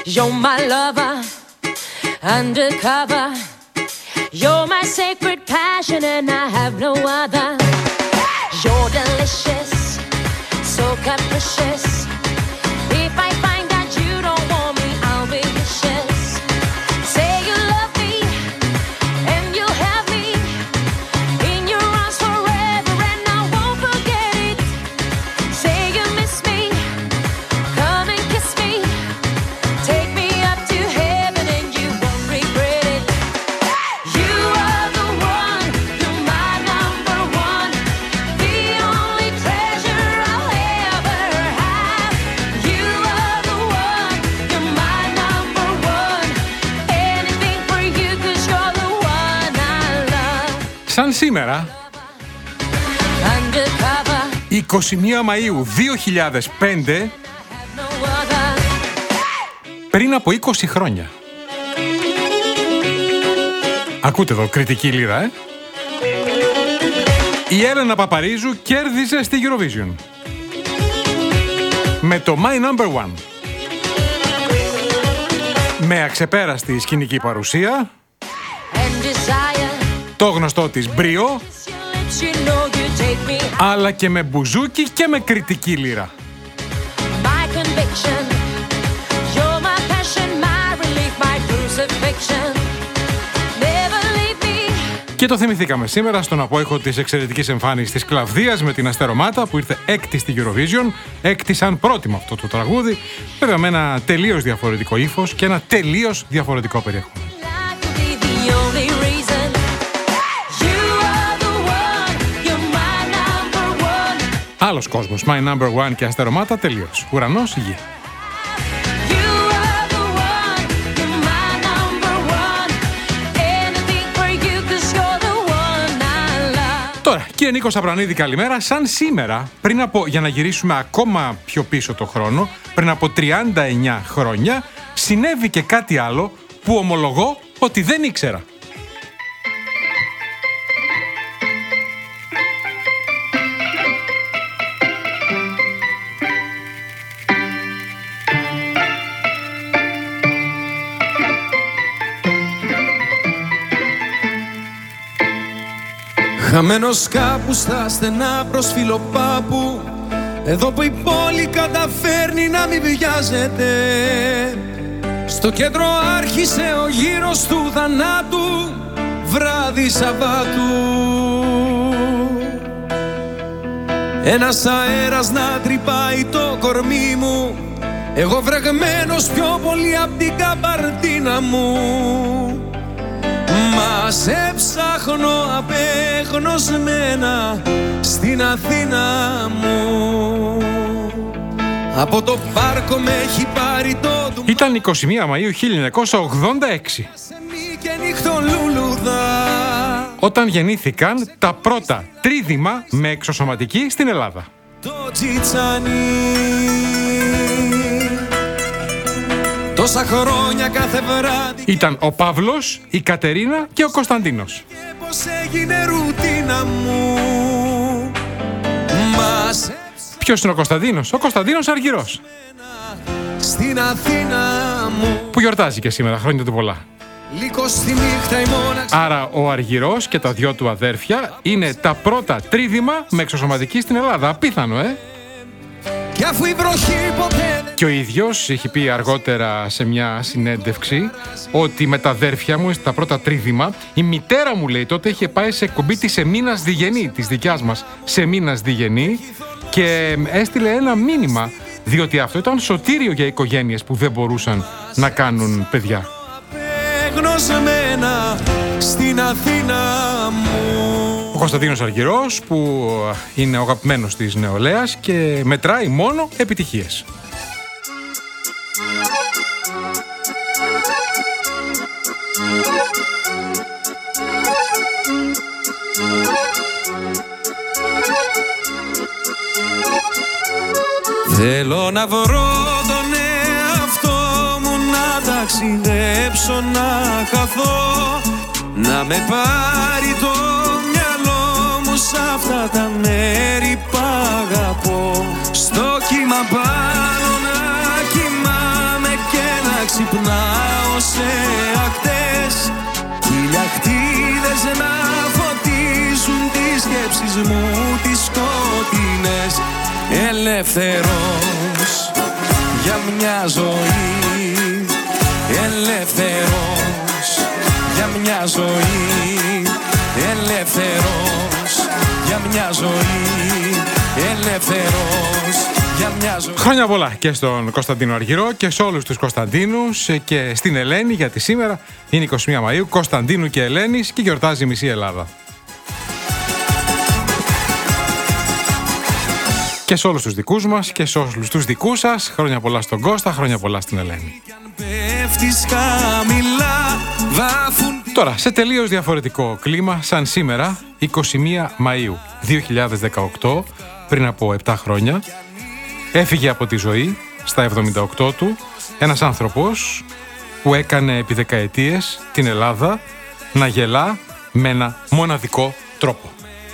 You're my lover, undercover. You're my sacred passion and I have no other. You're delicious, so capricious. If I find that you don't want me, I'll be vicious. Say you love me and you'll have me in your arms forever and I won't forget it. Say you miss me, come and kiss me. Take me up to heaven and you won't regret it. You are the one, you're my number one. The only treasure I'll ever have. You are the one, you're my number one. Anything for you 'cause you're the one I love. Σαν σήμερα, Undercover, 21 Μαΐου 2005, no other. πριν από 20 χρόνια. Ακούτε εδώ, κριτική λίρα, Η Έλενα Παπαρίζου κέρδισε στη Eurovision με το My Number One. Με αξεπέραστη σκηνική παρουσία, And desire, το γνωστό της μπρίο, your lips, you know you take me out. αλλά και με μπουζούκι και με κριτική λίρα. My conviction, you're my passion, my relief, my crucifixion. Never leave me. Και το θυμηθήκαμε σήμερα στον απόϊχο της εξαιρετικής εμφάνισης της Κλαβδίας με την Αστερομάτα που ήρθε έκτη στη Eurovision, έκτη σαν πρώτη με αυτό το τραγούδι, βέβαια με ένα τελείως διαφορετικό ύφος και ένα τελείως διαφορετικό περιεχόμενο. That could be the only reason. You are the one, you're my number one. Άλλος κόσμος, My Number One και Αστερομάτα, τελείως. Ουρανός, γη. You are the one, you're my number one. Anything for you 'cause you're the one I love. Τώρα, κύριε Νίκο Σαπρανίδη, καλημέρα. Σαν σήμερα, για να γυρίσουμε ακόμα πιο πίσω το χρόνο, πριν από 39 χρόνια, συνέβη και κάτι άλλο που ομολογώ ότι δεν ήξερα. Χαμένος κάπου στα στενά προς Φιλοπάπου, εδώ που η πόλη καταφέρνει να μην βιάζεται. Στο κέντρο άρχισε ο γύρος του θανάτου, βράδυ Σαββάτου. Ένας αέρας να τρυπάει το κορμί μου, εγώ βρεγμένος πιο πολύ απ' την καμπαρτίνα μου. Μα σε ψάχνω απεγνωσμένα στην Αθήνα μου. Από το πάρκο με έχει πάρει το ντου. Ήταν 21 Μαΐου 1986. Και νυχτολούλουδα. Όταν γεννήθηκαν τα πρώτα τρίδημα με εξωσωματική στην Ελλάδα. Το τσιτσάνι. Τόσα χρόνια κάθε βράδυ. Ήταν ο Παύλος, η Κατερίνα και ο Κωνσταντίνος. Και πως έγινε ρουτίνα μου. Ποιος είναι ο Κωνσταντίνος? Ο Κωνσταντίνος Αργυρός, στην Αθήνα μου. που γιορτάζει και σήμερα, χρόνια του πολλά. Λίγο στη νύχτα η μόναξη. Άρα ο Αργυρός και τα δυο του αδέρφια είναι τα πρώτα τρίδημα με εξωσωματική στην Ελλάδα. Απίθανο, Και αφού η βροχή ποτέ. Και ο ίδιος έχει πει αργότερα σε μια συνέντευξη ότι με τα αδέρφια μου, τα πρώτα τρίδημα, η μητέρα μου, λέει, τότε είχε πάει σε εκπομπή της Εμίνας Διγενή, της δικιάς μας Εμίνας Διγενή, και έστειλε ένα μήνυμα, διότι αυτό ήταν σωτήριο για οικογένειες που δεν μπορούσαν να κάνουν παιδιά. Γνωσμένα στην Αθήνα μου. Ο Κωνσταντίνος Αργυρός, που είναι ο αγαπημένος της νεολαίας και μετράει μόνο επιτυχίες. Θέλω να βρω τον εαυτό μου, να ταξιδέψω, να χαθώ, να με πάρει το μυαλό μου σ' αυτά τα μέρη που αγαπώ. Στο κύμα πάνω να κοιμάμαι και να ξυπνάω. σε ακτές, χιλιακτίδες να φωτίζουν τις σκέψεις μου τις σκοτεινές. Ελεύθερος για μια ζωή, ελεύθερος για μια ζωή, ελεύθερος για μια ζωή, ελεύθερος για μια ζωή. Χρόνια πολλά και στον Κωνσταντίνο Αργυρό και σε όλους τους Κωνσταντίνους και στην Ελένη, γιατί σήμερα είναι 21 Μαΐου, Κωνσταντίνου και Ελένης, και γιορτάζει μισή Ελλάδα. Και σε όλους τους δικούς μας και σε όλους τους δικούς σας, χρόνια πολλά στον Κώστα, χρόνια πολλά στην Ελένη. Τώρα, σε τελείως διαφορετικό κλίμα, σαν σήμερα, 21 Μαΐου 2018, πριν από 7 χρόνια, έφυγε από τη ζωή, στα 78 του, ένας άνθρωπος που έκανε επί δεκαετίες την Ελλάδα να γελά με ένα μοναδικό τρόπο.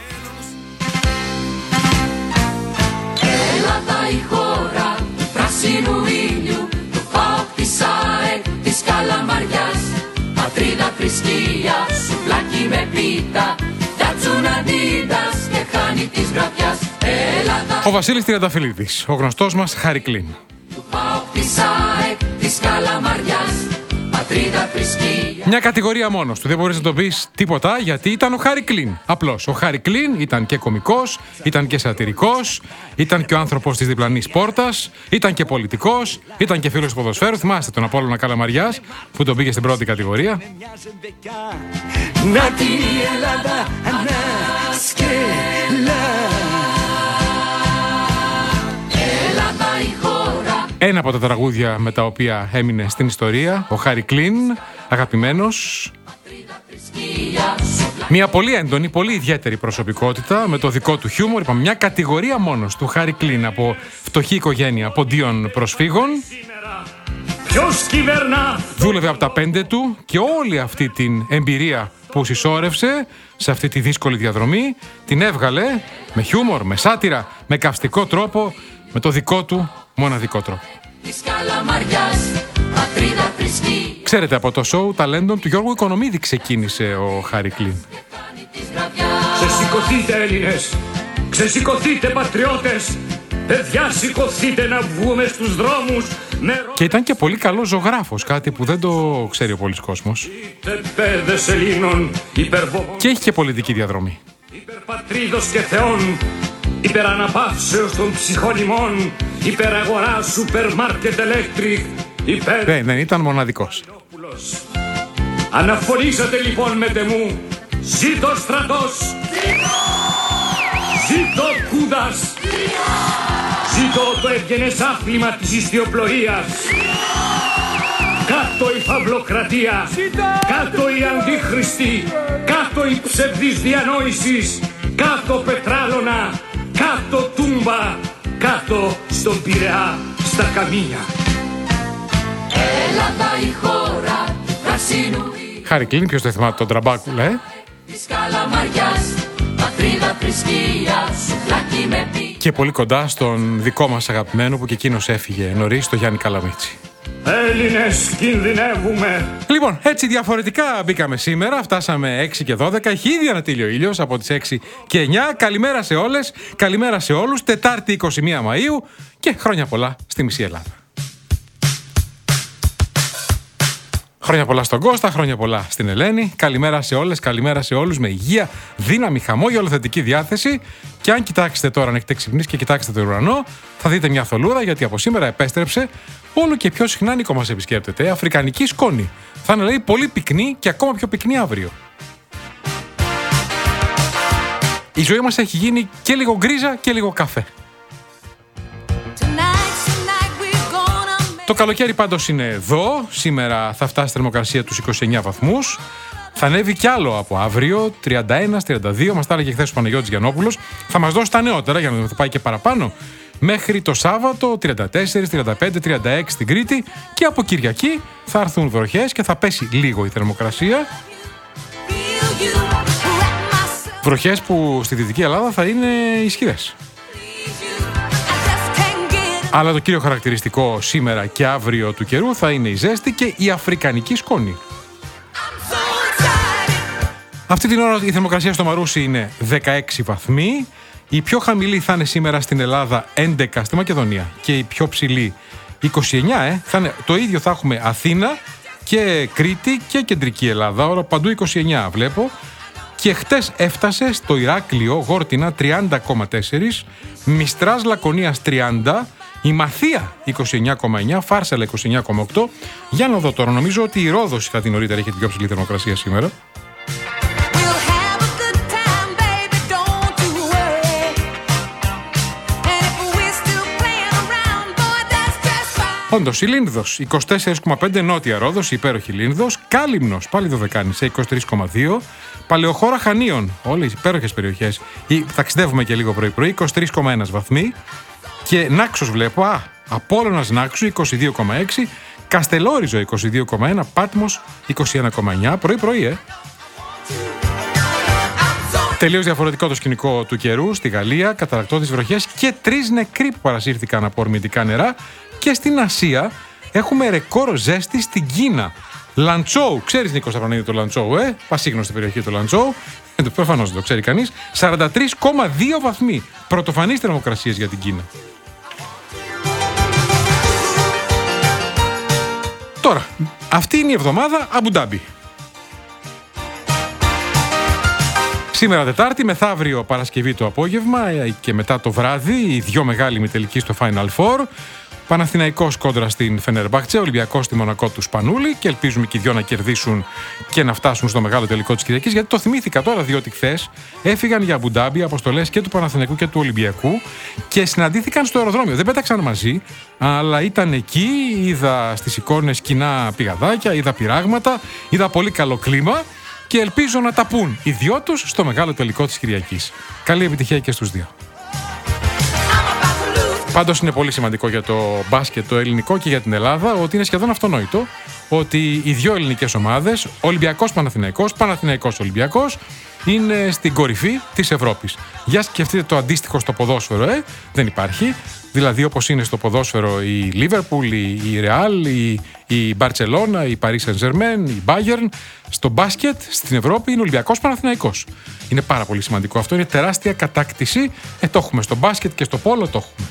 Ελλάδα η χώρα του πράσινου ήλιου, του ΠΑΟΚ, της ΑΕΚ, της Καλαμαριάς, πατρίδα θρησκεία, σουβλάκι με πίτα, φτιάτσουν αντίδας και χάνει της γραφιάς. Ελλάδα... Ο Βασίλης Τριανταφυλλίδης, ο γνωστός μας Χάρη Κλίν. Του ΠΑΟΚ, της ΑΕΚ, της Καλαμαριάς, πατρίδα θρησκεία. Μια κατηγορία μόνος του, δεν μπορείς να το πεις τίποτα, γιατί ήταν ο Χάρη Κλίν. Απλώς, ο Χάρη Κλίν ήταν και κωμικός, ήταν και σατυρικός, ήταν και ο άνθρωπος της διπλανής πόρτας, ήταν και πολιτικός, ήταν και φίλος του ποδοσφαίρου. Θυμάστε τον Απόλλωνα Καλαμαριάς που τον πήγε στην πρώτη κατηγορία. Να τη Ελλάδα ανάσκελα. Ελλάδα η χώρα. Ένα από τα τραγούδια με τα οποία έμεινε στην ιστορία, ο Χάρη Κλίν, αγαπημένος. Μια πολύ έντονη, πολύ ιδιαίτερη προσωπικότητα με το δικό του χιούμορ. Είπαμε, μια κατηγορία μόνος του Χάρη Κλίν, από φτωχή οικογένεια ποντίων προσφύγων. Ποιος κυβερνά? Δούλευε από τα 5 του και όλη αυτή την εμπειρία που συσσόρευσε σε αυτή τη δύσκολη διαδρομή την έβγαλε με χιούμορ, με σάτυρα, με καυστικό τρόπο, με το δικό του μοναδικό τρόπο. Ξέρετε, από το σοου ταλέντων του Γιώργου Οικονομίδη ξεκίνησε ο Χάρη Κλίν. Ξεσηκωθείτε Έλληνες, ξεσηκωθείτε πατριώτες, παιδιά σηκωθείτε να βγούμε στους δρόμους. Και ήταν και πολύ καλός ζωγράφος, κάτι που δεν το ξέρει ο πολύς κόσμος. Παιδες Ελλήνων, Και έχει και πολιτική διαδρομή. Υπερπατρίδος και θεών, υπεραναπαύσεως των ψυχών, υπεραγορά σούπερ μάρκετ electric, Δεν ήταν μοναδικός. Αναφωνήσατε λοιπόν με τεμού, ζήτω στρατός, ζήτω κούδας, ζήτω το ευγενές άθλημα της ιστιοπλοείας, κάτω η φαυλοκρατία, κάτω η αντίχριστη, κάτω η ψευδής διανόησης, κάτω πετράλωνα, κάτω τούμπα, κάτω στον Πειραιά, στα καμίνια. Ελλάδα η χώρα του πράσινου. Χάρη Κλίν, ποιος το θυμάται τον Τραμπάκουλα, Της Καλαμαριάς, πατρίδα θρησκεία, σουβλάκι με πί. Και πολύ κοντά στον δικό μας αγαπημένο που και εκείνος έφυγε νωρίς, το Γιάννη Καλαμίτσι. Έλληνες, κινδυνεύουμε. Λοιπόν, έτσι διαφορετικά μπήκαμε σήμερα. Φτάσαμε 6 και 12. Έχει ήδη ανατείλει ο ήλιος από τις 6 και 9. Καλημέρα σε όλες, καλημέρα σε όλους. Τετάρτη 21 Μαΐου και χρόνια πολλά στη μισή Ελλάδα. Χρόνια πολλά στον Κώστα, χρόνια πολλά στην Ελένη. Καλημέρα σε όλες, καλημέρα σε όλους, με υγεία, δύναμη, χαμόγελο, θετική διάθεση. Και αν κοιτάξετε τώρα, αν έχετε ξυπνήσει και κοιτάξετε τον ουρανό, θα δείτε μια θολούρα, γιατί από σήμερα επέστρεψε όλο και πιο συχνά Νίκο μας επισκέπτεται αφρικανική σκόνη. Θα είναι, λέει, πολύ πυκνή και ακόμα πιο πυκνή αύριο. Η ζωή μας έχει γίνει και λίγο γκρίζα και λίγο καφέ. Το καλοκαίρι πάντως είναι εδώ. Σήμερα θα φτάσει η θερμοκρασία τους 29 βαθμούς. Θα ανέβει κι άλλο από αύριο, 31-32. Μας τα έλεγε χθες ο Παναγιώτης Γιαννόπουλος. Θα μας δώσει τα νεότερα για να δούμε, θα πάει και παραπάνω. Μέχρι το Σάββατο 34, 35, 36 στην Κρήτη. Και από Κυριακή θα έρθουν βροχές και θα πέσει λίγο η θερμοκρασία. Βροχές που στη Δυτική Ελλάδα θα είναι ισχυρές. Αλλά το κύριο χαρακτηριστικό σήμερα και αύριο του καιρού θα είναι η ζέστη και η αφρικανική σκόνη. Αυτή την ώρα η θερμοκρασία στο Μαρούσι είναι 16 βαθμοί. Η πιο χαμηλή θα είναι σήμερα στην Ελλάδα 11 στη Μακεδονία. Και η πιο ψηλή 29, θα είναι, το ίδιο θα έχουμε Αθήνα και Κρήτη και Κεντρική Ελλάδα. Ώρα παντού 29 βλέπω. Και χτες έφτασε στο Ηράκλειο Γόρτινα 30,4, Μιστράς Λακωνίας 30, η Μαθία 29,9, Φάρσαλα 29,8. Για να δω τώρα, νομίζω ότι η Ρόδος είχα την νωρίτερα, είχε την πιο ψηλή θερμοκρασία σήμερα. Όντως, η Λίνδος 24,5, Νότια Ρόδος, η υπέροχη Λίνδος. Κάλυμνος, πάλι Δωδεκάνησα, 23,2. Παλαιοχώρα Χανίων, όλες οι υπέροχες περιοχές. Ταξιδεύουμε και λίγο πρωί-πρωί, 23,1 βαθμοί. Και Νάξος βλέπω, Απόλλωνας Νάξου 22,6. Καστελόριζο 22,1. Πάτμος 21,9. Πρωί-πρωί, Τελείως διαφορετικό το σκηνικό του καιρού στη Γαλλία, καταρρακτώδεις βροχές και 3 νεκροί που παρασύρθηκαν από ορμητικά νερά. Και στην Ασία έχουμε ρεκόρ ζέστη στην Κίνα. Λαντσόου, ξέρεις Νίκο Σταυρανίδη το Λαντσόου, πασίγνωστη περιοχή του Λαντσόου. Προφανώς δεν το ξέρει κανείς. 43,2 βαθμοί. Πρωτοφανείς θερμοκρασίες για την Κίνα. Τώρα, αυτή είναι η εβδομάδα Αμπουντάμπι. Σήμερα Τετάρτη, μεθαύριο Παρασκευή το απόγευμα και μετά το βράδυ, οι δυο μεγάλοι ημιτελικοί στο Final Four. Παναθηναϊκός κόντρα στην Φενερμπάχτσε, Ολυμπιακός στη Μονακό του Σπανούλη και ελπίζουμε και οι δυο να κερδίσουν και να φτάσουν στο μεγάλο τελικό της Κυριακής. Γιατί το θυμήθηκα τώρα, διότι χθες έφυγαν για Αμπουντάμπι αποστολές και του Παναθηναϊκού και του Ολυμπιακού και συναντήθηκαν στο αεροδρόμιο. Δεν πέταξαν μαζί, αλλά ήταν εκεί. Είδα στις εικόνες κοινά πηγαδάκια, είδα πειράγματα, είδα πολύ καλό κλίμα και ελπίζω να τα πούν οι δυο τους στο μεγάλο τελικό της Κυριακής. Καλή επιτυχία και στους δύο. Πάντως είναι πολύ σημαντικό για το μπάσκετ το ελληνικό και για την Ελλάδα ότι είναι σχεδόν αυτονόητο ότι οι δύο ελληνικές ομάδες, Ολυμπιακός Παναθηναϊκός, Παναθηναϊκός Ολυμπιακός, είναι στην κορυφή της Ευρώπης. Για σκεφτείτε το αντίστοιχο στο ποδόσφαιρο, δεν υπάρχει. Δηλαδή όπως είναι στο ποδόσφαιρο η Λίβερπουλ, η Ρεάλ, η Μπαρτσελώνα, η Παρί Σεν-Ζερμέν, η Μπάγερν. Στο μπάσκετ στην Ευρώπη είναι Ολυμπιακός Παναθηναϊκός. Είναι πάρα πολύ σημαντικό αυτό, είναι τεράστια κατάκτηση. Το έχουμε στο μπάσκετ και στο πόλο το έχουμε.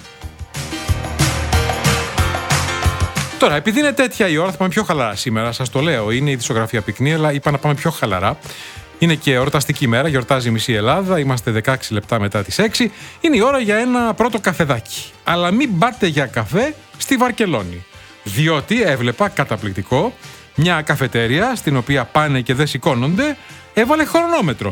Τώρα, επειδή είναι τέτοια η ώρα, θα πάμε πιο χαλαρά σήμερα. Σας το λέω, είναι η δισογραφία πυκνή, αλλά είπα να πάμε πιο χαλαρά. Είναι και εορταστική μέρα, γιορτάζει η μισή Ελλάδα, είμαστε 16 λεπτά μετά τις 6. Είναι η ώρα για ένα πρώτο καφεδάκι. Αλλά μην πάτε για καφέ στη Βαρκελόνη. Διότι έβλεπα καταπληκτικό μια καφετέρια στην οποία πάνε και δεν σηκώνονται, έβαλε χρονόμετρο.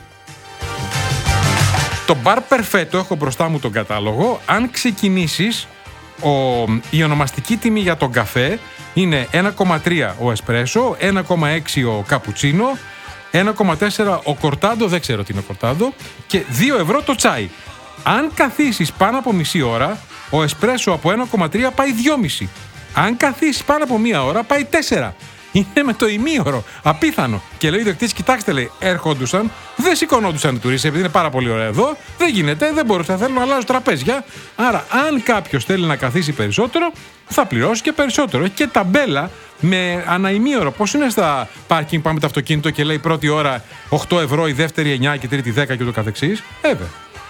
Το Bar Perfetto, έχω μπροστά μου τον κατάλογο, αν ξεκινήσεις. Η ονομαστική τιμή για τον καφέ είναι 1,3 ο εσπρέσο, 1,6 ο καπουτσίνο, 1,4 ο κορτάντο, δεν ξέρω τι είναι ο κορτάντο, και 2 ευρώ το τσάι. Αν καθίσεις πάνω από μισή ώρα, ο εσπρέσο από 1,3 πάει 2,5. Αν καθίσεις πάνω από μία ώρα, πάει 4. Είναι με το ημίωρο. Απίθανο. Και λέει ο ιδιοκτήτης, κοιτάξτε, λέει, έρχοντουσαν, δεν σηκωνόντουσαν οι τουρίστες, επειδή είναι πάρα πολύ ωραία εδώ. Δεν γίνεται, δεν μπορούσα, θέλω να αλλάζω τραπέζια. Άρα, αν κάποιος θέλει να καθίσει περισσότερο, θα πληρώσει και περισσότερο. Έχει και ταμπέλα με αναημίωρο. Πώς είναι στα πάρκινγκ, πάμε το αυτοκίνητο και λέει πρώτη ώρα 8 ευρώ, η δεύτερη 9 και η τρίτη 10 και το καθεξής. Βέβαια.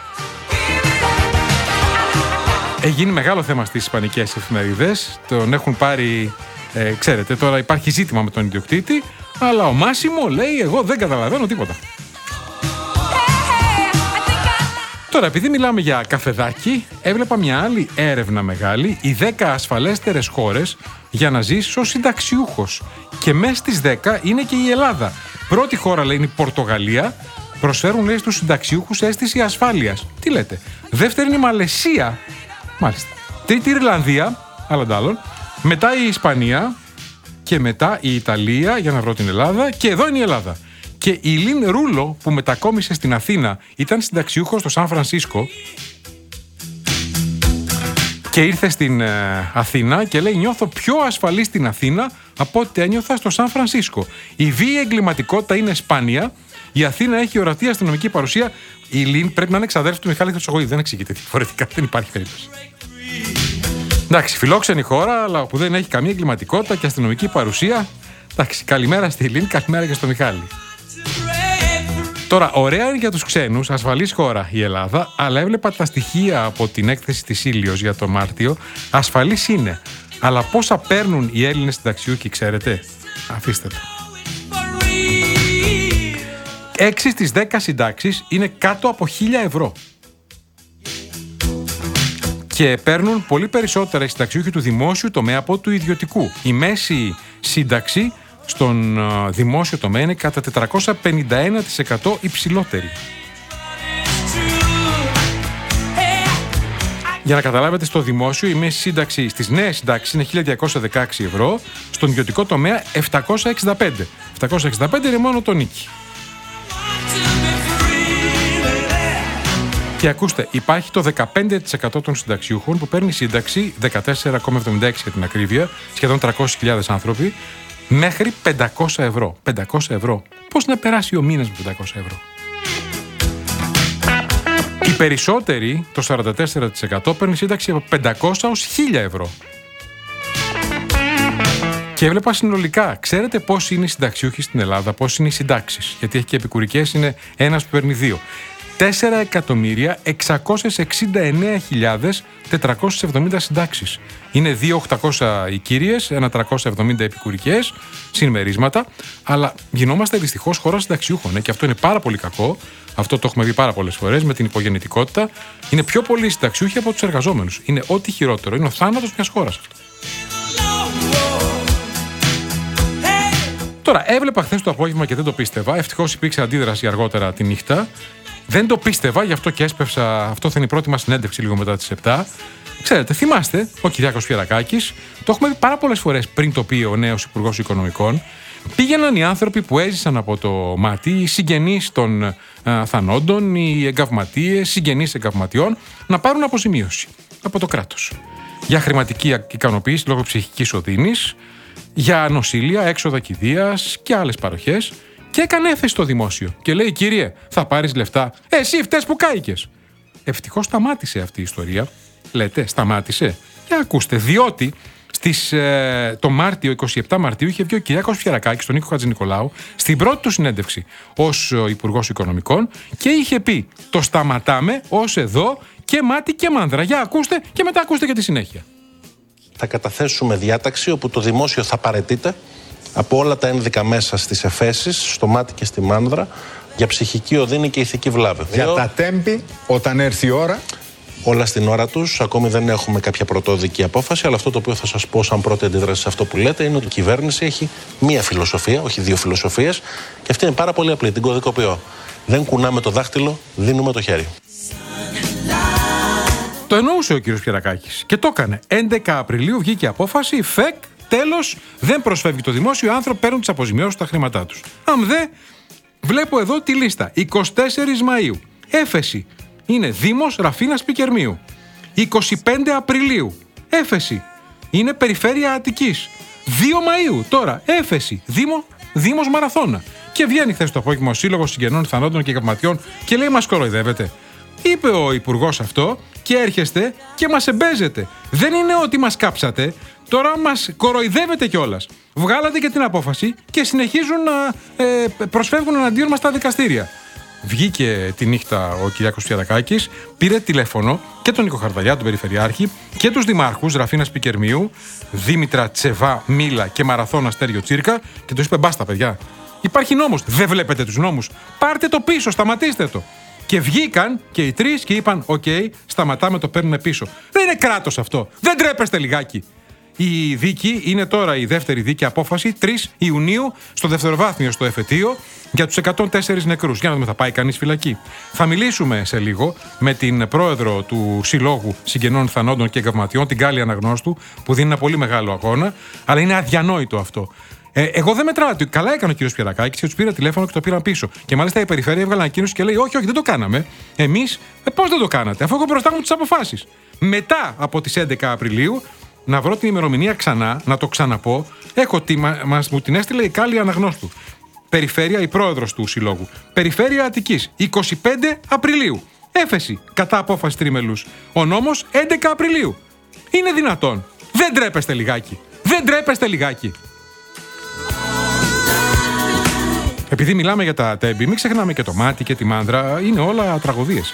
Έχει γίνει μεγάλο θέμα στις ισπανικές εφημερίδες. Τον έχουν πάρει. Ξέρετε, τώρα υπάρχει ζήτημα με τον ιδιοκτήτη, αλλά ο Μάσιμο λέει: εγώ δεν καταλαβαίνω τίποτα. Τώρα, επειδή μιλάμε για καφεδάκι, έβλεπα μια άλλη έρευνα μεγάλη, οι 10 ασφαλέστερες χώρες για να ζεις ως συνταξιούχος. Και μέσα στις 10 είναι και η Ελλάδα. Πρώτη χώρα, λέει, είναι η Πορτογαλία. Προσφέρουν, λέει, στους συνταξιούχους αίσθηση ασφάλειας. Τι λέτε. Δεύτερη είναι η Μαλαισία. Μάλιστα. Τρίτη η Ιρλανδία, άλλον άλλον. Μετά η Ισπανία και μετά η Ιταλία, για να βρω την Ελλάδα, και εδώ είναι η Ελλάδα. Και η Λιν Ρούλο που μετακόμισε στην Αθήνα ήταν συνταξιούχος στο Σαν Φρανσίσκο και ήρθε στην Αθήνα και λέει: νιώθω πιο ασφαλή στην Αθήνα από ό,τι ένιωθα στο Σαν Φρανσίσκο. Η βίαιη εγκληματικότητα είναι σπάνια. Η Αθήνα έχει ορατή αστυνομική παρουσία. Η Λιν πρέπει να είναι εξαδέρφη του Μιχάλη Χρυσοχοίδη. Δεν εξηγείται διαφορετικά, δεν υπάρχει περίπτωση. Εντάξει, φιλόξενη χώρα, αλλά που δεν έχει καμία εγκληματικότητα και αστυνομική παρουσία. Εντάξει, καλημέρα στη Ελλήνη, καλημέρα και στο Μιχάλη. Τώρα, ωραία είναι για τους ξένους, ασφαλής χώρα η Ελλάδα, αλλά έβλεπα τα στοιχεία από την έκθεση της Ήλιος για το Μάρτιο. Ασφαλής είναι. Αλλά πόσα παίρνουν οι Έλληνες συνταξιούχοι, ξέρετε? Αφήστε το. 6 στις 10 συντάξεις είναι κάτω από 1.000 ευρώ. Και παίρνουν πολύ περισσότερα οι συνταξιούχοι του δημόσιου τομέα από του ιδιωτικού. Η μέση σύνταξη στον δημόσιο τομέα είναι κατά 451% υψηλότερη. Για να καταλάβετε, στο δημόσιο η μέση σύνταξη στις νέες συντάξεις είναι 1.216 ευρώ, στον ιδιωτικό τομέα 765. 765 είναι μόνο το νίκη. Και ακούστε, υπάρχει το 15% των συνταξιούχων που παίρνει σύνταξη, 14,76 για την ακρίβεια, σχεδόν 300.000 άνθρωποι, μέχρι 500 ευρώ. 500 ευρώ. Πώς να περάσει ο μήνας με 500 ευρώ? Οι περισσότεροι, το 44%, παίρνει σύνταξη από 500 ως 1.000 ευρώ. Και έβλεπα συνολικά, ξέρετε πώς είναι οι συνταξιούχοι στην Ελλάδα, πώς είναι οι συντάξεις? Γιατί έχει και επικουρικές, είναι ένας που παίρνει 2. 4.669.470 συντάξεις. Είναι 2.800 οι κύριες, 1.370 επικουρικές, συνμερίσματα, αλλά γινόμαστε δυστυχώς χώρα συνταξιούχων. Και αυτό είναι πάρα πολύ κακό. Αυτό το έχουμε δει πάρα πολλές φορές με την υπογεννητικότητα. Είναι πιο πολλοί συνταξιούχοι από τους εργαζόμενους. Είναι ό,τι χειρότερο. Είναι ο θάνατος μιας χώρας αυτό. Τώρα, έβλεπα χθες το απόγευμα και δεν το πίστευα. Ευτυχώς υπήρξε αντίδραση αργότερα τη νύχτα. Δεν το πίστευα, γι' αυτό και έσπευσα. Αυτό θα είναι η πρώτη μας συνέντευξη λίγο μετά τις 7. Ξέρετε, θυμάστε, ο Κυριάκος Πιερακάκης, το έχουμε δει πάρα πολλές φορές πριν το πει ο νέος Υπουργός Οικονομικών. Πήγαιναν οι άνθρωποι που έζησαν από το μάτι, οι συγγενείς των θανόντων, οι εγκαυματίες, συγγενείς εγκαυματιών, να πάρουν αποζημίωση από το κράτος. Για χρηματική ικανοποίηση λόγω ψυχικής οδύνης, για νοσήλια, έξοδα κηδείας και άλλες παροχές. Και έκανε έφεση στο δημόσιο. Και λέει, κύριε, θα πάρεις λεφτά? Εσύ φταίς που κάηκες. Ευτυχώς σταμάτησε αυτή η ιστορία. Λέτε, σταμάτησε? Και ακούστε, διότι το Μάρτιο, 27 Μαρτίου, είχε βγει ο Κυριάκος Πιερακάκης στον Νίκο Χατζηνικολάου στην πρώτη του συνέντευξη ως Υπουργός Οικονομικών και είχε πει, το σταματάμε ως εδώ και μάτι και μάνδρα. Για ακούστε και μετά ακούστε και τη συνέχεια. Θα καταθέσουμε διάταξη όπου το δημόσιο θα παραιτείται από όλα τα ένδικα μέσα στις εφέσεις, στο μάτι και στη μάνδρα, για ψυχική οδύνη και ηθική βλάβη. Για τα τέμπη, όταν έρθει η ώρα. Όλα στην ώρα τους. Ακόμη δεν έχουμε κάποια πρωτόδικη απόφαση, αλλά αυτό το οποίο θα σας πω σαν πρώτη αντίδραση σε αυτό που λέτε είναι ότι η κυβέρνηση έχει μία φιλοσοφία, όχι δύο φιλοσοφίες, και αυτή είναι πάρα πολύ απλή. Την κωδικοποιώ. Δεν κουνάμε το δάχτυλο, δίνουμε το χέρι. Το εννοούσε ο κύριος Πιερακάκης και το έκανε. 11 Απριλίου βγήκε απόφαση, φεκ. Τέλος, δεν προσφεύγει το δημόσιο, οι άνθρωποι παίρνουν τις αποζημιώσεις τα χρήματά τους. Αν δε, βλέπω εδώ τη λίστα. 24 Μαΐου, έφεση. Είναι Δήμος Ραφίνας Πικερμείου. 25 Απριλίου, έφεση. Είναι Περιφέρεια Αττικής. 2 Μαΐου, τώρα, έφεση. Δήμος Μαραθώνα. Και βγαίνει χθες το απόγευμα ο Σύλλογος Συγγενών Θανόντων και Εγκαυματιών και λέει, μας κοροϊδεύετε? Είπε ο Υπουργός αυτό και έρχεστε και μας εμπέζετε. Δεν είναι ότι μας κάψατε. Τώρα μας κοροϊδεύετε κιόλας. Βγάλατε και την απόφαση και συνεχίζουν να προσφεύγουν εναντίον μας στα δικαστήρια. Βγήκε τη νύχτα ο Κυριάκος Πιερακάκης, πήρε τηλέφωνο και τον Νίκο Χαρδαλιά, τον Περιφερειάρχη, και τους δημάρχους Ραφίνας Πικερμείου, Δήμητρα Τσεβά, Μήλα και Μαραθώνα Στέριο Τσίρκα και τους είπε, μπάστα παιδιά. Υπάρχει νόμος. Δεν βλέπετε τους νόμους? Πάρτε το πίσω, σταματήστε το. Και βγήκαν και οι τρεις και είπαν, οκ, σταματάμε, το παίρνουμε πίσω. Δεν είναι κράτος αυτό. Δεν τρέπεστε λιγάκι? Η δίκη είναι τώρα η δεύτερη δίκη απόφαση, 3 Ιουνίου, στο δευτεροβάθμιο στο εφετείο, για τους 104 νεκρούς. Για να δούμε, θα πάει κανείς φυλακή? Θα μιλήσουμε σε λίγο με την πρόεδρο του Συλλόγου Συγγενών Θανόντων και Εγκαυματιών, την Γκάλη Αναγνώστου, που δίνει ένα πολύ μεγάλο αγώνα, αλλά είναι αδιανόητο αυτό. Εγώ δεν μετράω. Καλά έκανε ο κύριος Πιερακάκης και τους πήρα τηλέφωνο και το πήραν πίσω. Και μάλιστα η Περιφέρεια έβγαλε ανακοίνωση και λέει: όχι, δεν το κάναμε. Εμείς, πώς δεν το κάνατε, αφού έχω μπροστά μου τις αποφάσεις. Μετά από τις 11 Απριλίου, να βρω την ημερομηνία ξανά, να το ξαναπώ. Μου την έστειλε η Γκάλη Αναγνώστου. Περιφέρεια, η πρόεδρος του Συλλόγου. Περιφέρεια Αττικής, 25 Απριλίου. Έφεση κατά απόφαση τριμελούς. Ο νόμος 11 Απριλίου. Είναι δυνατόν? Δεν τρέπεστε λιγάκι? Δεν τρέπεστε λιγάκι? Επειδή μιλάμε για τα τέμπη, μην ξεχνάμε και το μάτι και τη μάνδρα. Είναι όλα τραγωδίες.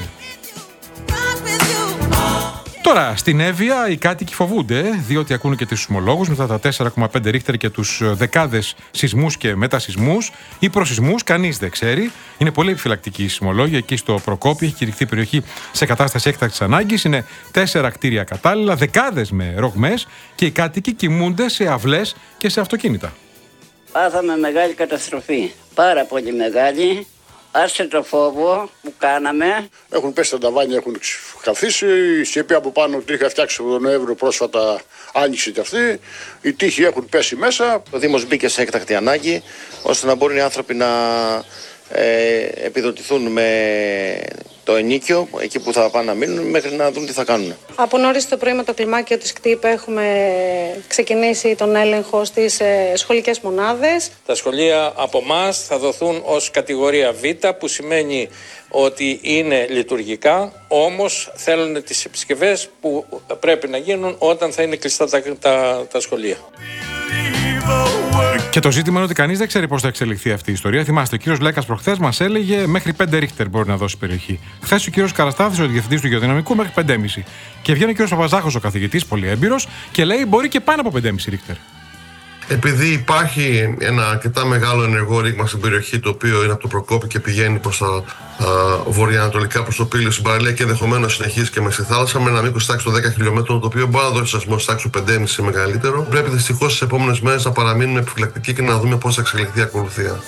Τώρα, στην Εύβοια οι κάτοικοι φοβούνται, διότι ακούνε και τους σεισμολόγους μετά τα 4,5 ρίχτερ και τους δεκάδες σεισμούς και μετασεισμούς ή προσεισμούς. Κανείς δεν ξέρει. Είναι πολύ επιφυλακτικοί οι σεισμολόγοι. Εκεί στο Προκόπι έχει κηρυχθεί περιοχή σε κατάσταση έκτακτης ανάγκης. Είναι 4 κτίρια κατάλληλα, δεκάδες με ρογμές και οι κάτοικοι κοιμούνται σε αυλές και σε αυτοκίνητα. Πάθαμε μεγάλη καταστροφή. Πάρα πολύ μεγάλη. Άσε το φόβο που κάναμε. Έχουν πέσει τα ταβάνια, έχουν καθίσει. Η σιωπή από πάνω που είχα φτιάξει από τον Νοέμβριο πρόσφατα άνοιξε και αυτή. Οι τείχοι έχουν πέσει μέσα. Ο Δήμος μπήκε σε έκτακτη ανάγκη ώστε να μπορούν οι άνθρωποι να επιδοτηθούν με το ενίκιο εκεί που θα πάνε να μείνουν μέχρι να δουν τι θα κάνουν. Από νωρίς το πρωί με το κλιμάκιο της ΚΤΙΠ έχουμε ξεκινήσει τον έλεγχο στις σχολικές μονάδες. Τα σχολεία από εμάς θα δοθούν ως κατηγορία Β, που σημαίνει ότι είναι λειτουργικά, όμως θέλουν τις επισκευές που πρέπει να γίνουν όταν θα είναι κλειστά τα σχολεία. Και το ζήτημα είναι ότι κανείς δεν ξέρει πώς θα εξελιχθεί αυτή η ιστορία. Θυμάστε, ο κύριος Λέκας προχθές μας έλεγε μέχρι 5 ρίχτερ μπορεί να δώσει περιοχή. Χθες ο κύριος Καραστάθης, ο διευθυντής του Γεωδυναμικού, μέχρι 5,5. Και βγαίνει ο κύριος Παπαζάχος, ο καθηγητής, πολύ έμπειρος, και λέει μπορεί και πάνω από 5,5 ρίχτερ. Επειδή υπάρχει ένα αρκετά μεγάλο ενεργό ρήγμα στην περιοχή, το οποίο είναι από το Προκόπη και πηγαίνει προς τα βορειοανατολικά, προς το Πήλιο, στην παραλία και ενδεχομένως συνεχίζει και με στη θάλασσα, με ένα μήκος τάξης των 10 χιλιόμετρων, το οποίο μπορεί να δώσει σεισμό τάξης του 5,5 μεγαλύτερο. Πρέπει δυστυχώς στις επόμενες μέρες να παραμείνουμε επιφυλακτικοί και να δούμε πώς θα εξελιχθεί η ακολουθία.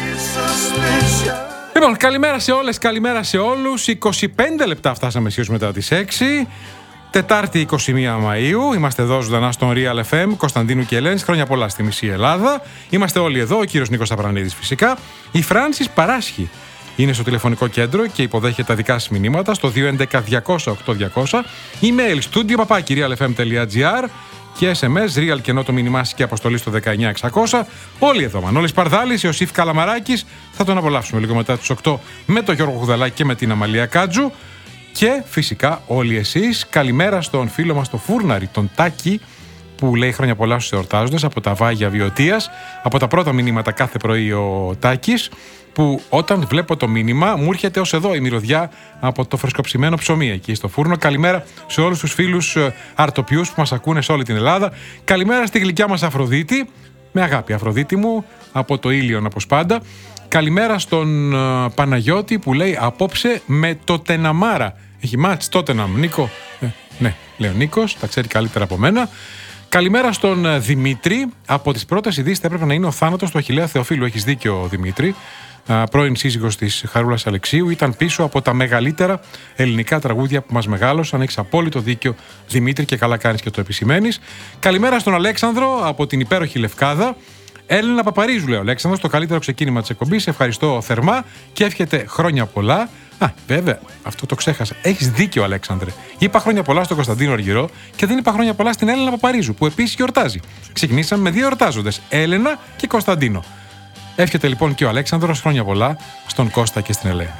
Λοιπόν, καλημέρα σε όλες, καλημέρα σε όλους. 25 λεπτά φτάσαμε σχεδόν μετά τις 6. Τετάρτη 21 Μαΐου, είμαστε εδώ ζωντανά στον Real FM, Κωνσταντίνου και Ελένης, χρόνια πολλά στη μισή Ελλάδα. Είμαστε όλοι εδώ, ο κύριος Νίκος Απρανίδης φυσικά. Η Φράνσις Παράσχη είναι στο τηλεφωνικό κέντρο και υποδέχεται τα δικά σας μηνύματα στο 211-200-8200, email studio@realfm.gr και SMS, real και ενώ το μήνυμά και αποστολή στο 19600. Όλοι εδώ, Μανώλης Παρδάλης, Ιωσήφ Καλαμαράκης, θα τον απολαύσουμε λίγο μετά τους 8 με τον Γιώργο Χουδαλάκη και με την Αμαλία Κάτζου. Και φυσικά όλοι εσείς, καλημέρα στον φίλο μας το Φούρναρη, τον Τάκη, που λέει χρόνια πολλά στους εορτάζοντες από τα Βάγια Βιωτίας. Από τα πρώτα μηνύματα κάθε πρωί ο Τάκης, που όταν βλέπω το μήνυμα μου έρχεται ως εδώ η μυρωδιά από το φρεσκοψημένο ψωμί εκεί στο φούρνο. Καλημέρα σε όλους τους φίλους αρτοποιούς που μας ακούνε σε όλη την Ελλάδα. Καλημέρα στη γλυκιά μας Αφροδίτη, με αγάπη Αφροδίτη μου, από το Ήλιον όπως πάντα. Καλημέρα στον Παναγιώτη που λέει απόψε με το Τεναμάρα. Έχει μάτς Τότεναμ, Νίκο. Ναι, λέει ο Νίκος, τα ξέρει καλύτερα από μένα. Καλημέρα στον Δημήτρη. Από τις πρώτες ειδήσεις θα έπρεπε να είναι ο θάνατος του Αχιλλέα Θεοφίλου. Έχεις δίκιο, Δημήτρη. Πρώην σύζυγος της Χαρούλας Αλεξίου. Ήταν πίσω από τα μεγαλύτερα ελληνικά τραγούδια που μας μεγάλωσαν. Έχεις απόλυτο δίκιο, Δημήτρη, και καλά κάνεις και το επισημαίνεις. Καλημέρα στον Αλέξανδρο από την υπέροχη Λευκάδα. Έλληνα Παπαρίζου, λέει ο Αλέξανδρος, το καλύτερο ξεκίνημα της εκπομπής. Ευχαριστώ θερμά και εύχεται χρόνια πολλά. Βέβαια, αυτό το ξέχασα. Έχεις δίκιο, Αλέξανδρε. Είπα χρόνια πολλά στον Κωνσταντίνο Αργυρό και δεν είπα χρόνια πολλά στην Έλενα Παπαρίζου, που επίσης γιορτάζει. Ξεκινήσαμε με 2 εορτάζοντες, Έλενα και Κωνσταντίνο. Εύχεται λοιπόν και ο Αλέξανδρος χρόνια πολλά στον Κώστα και στην Ελένη.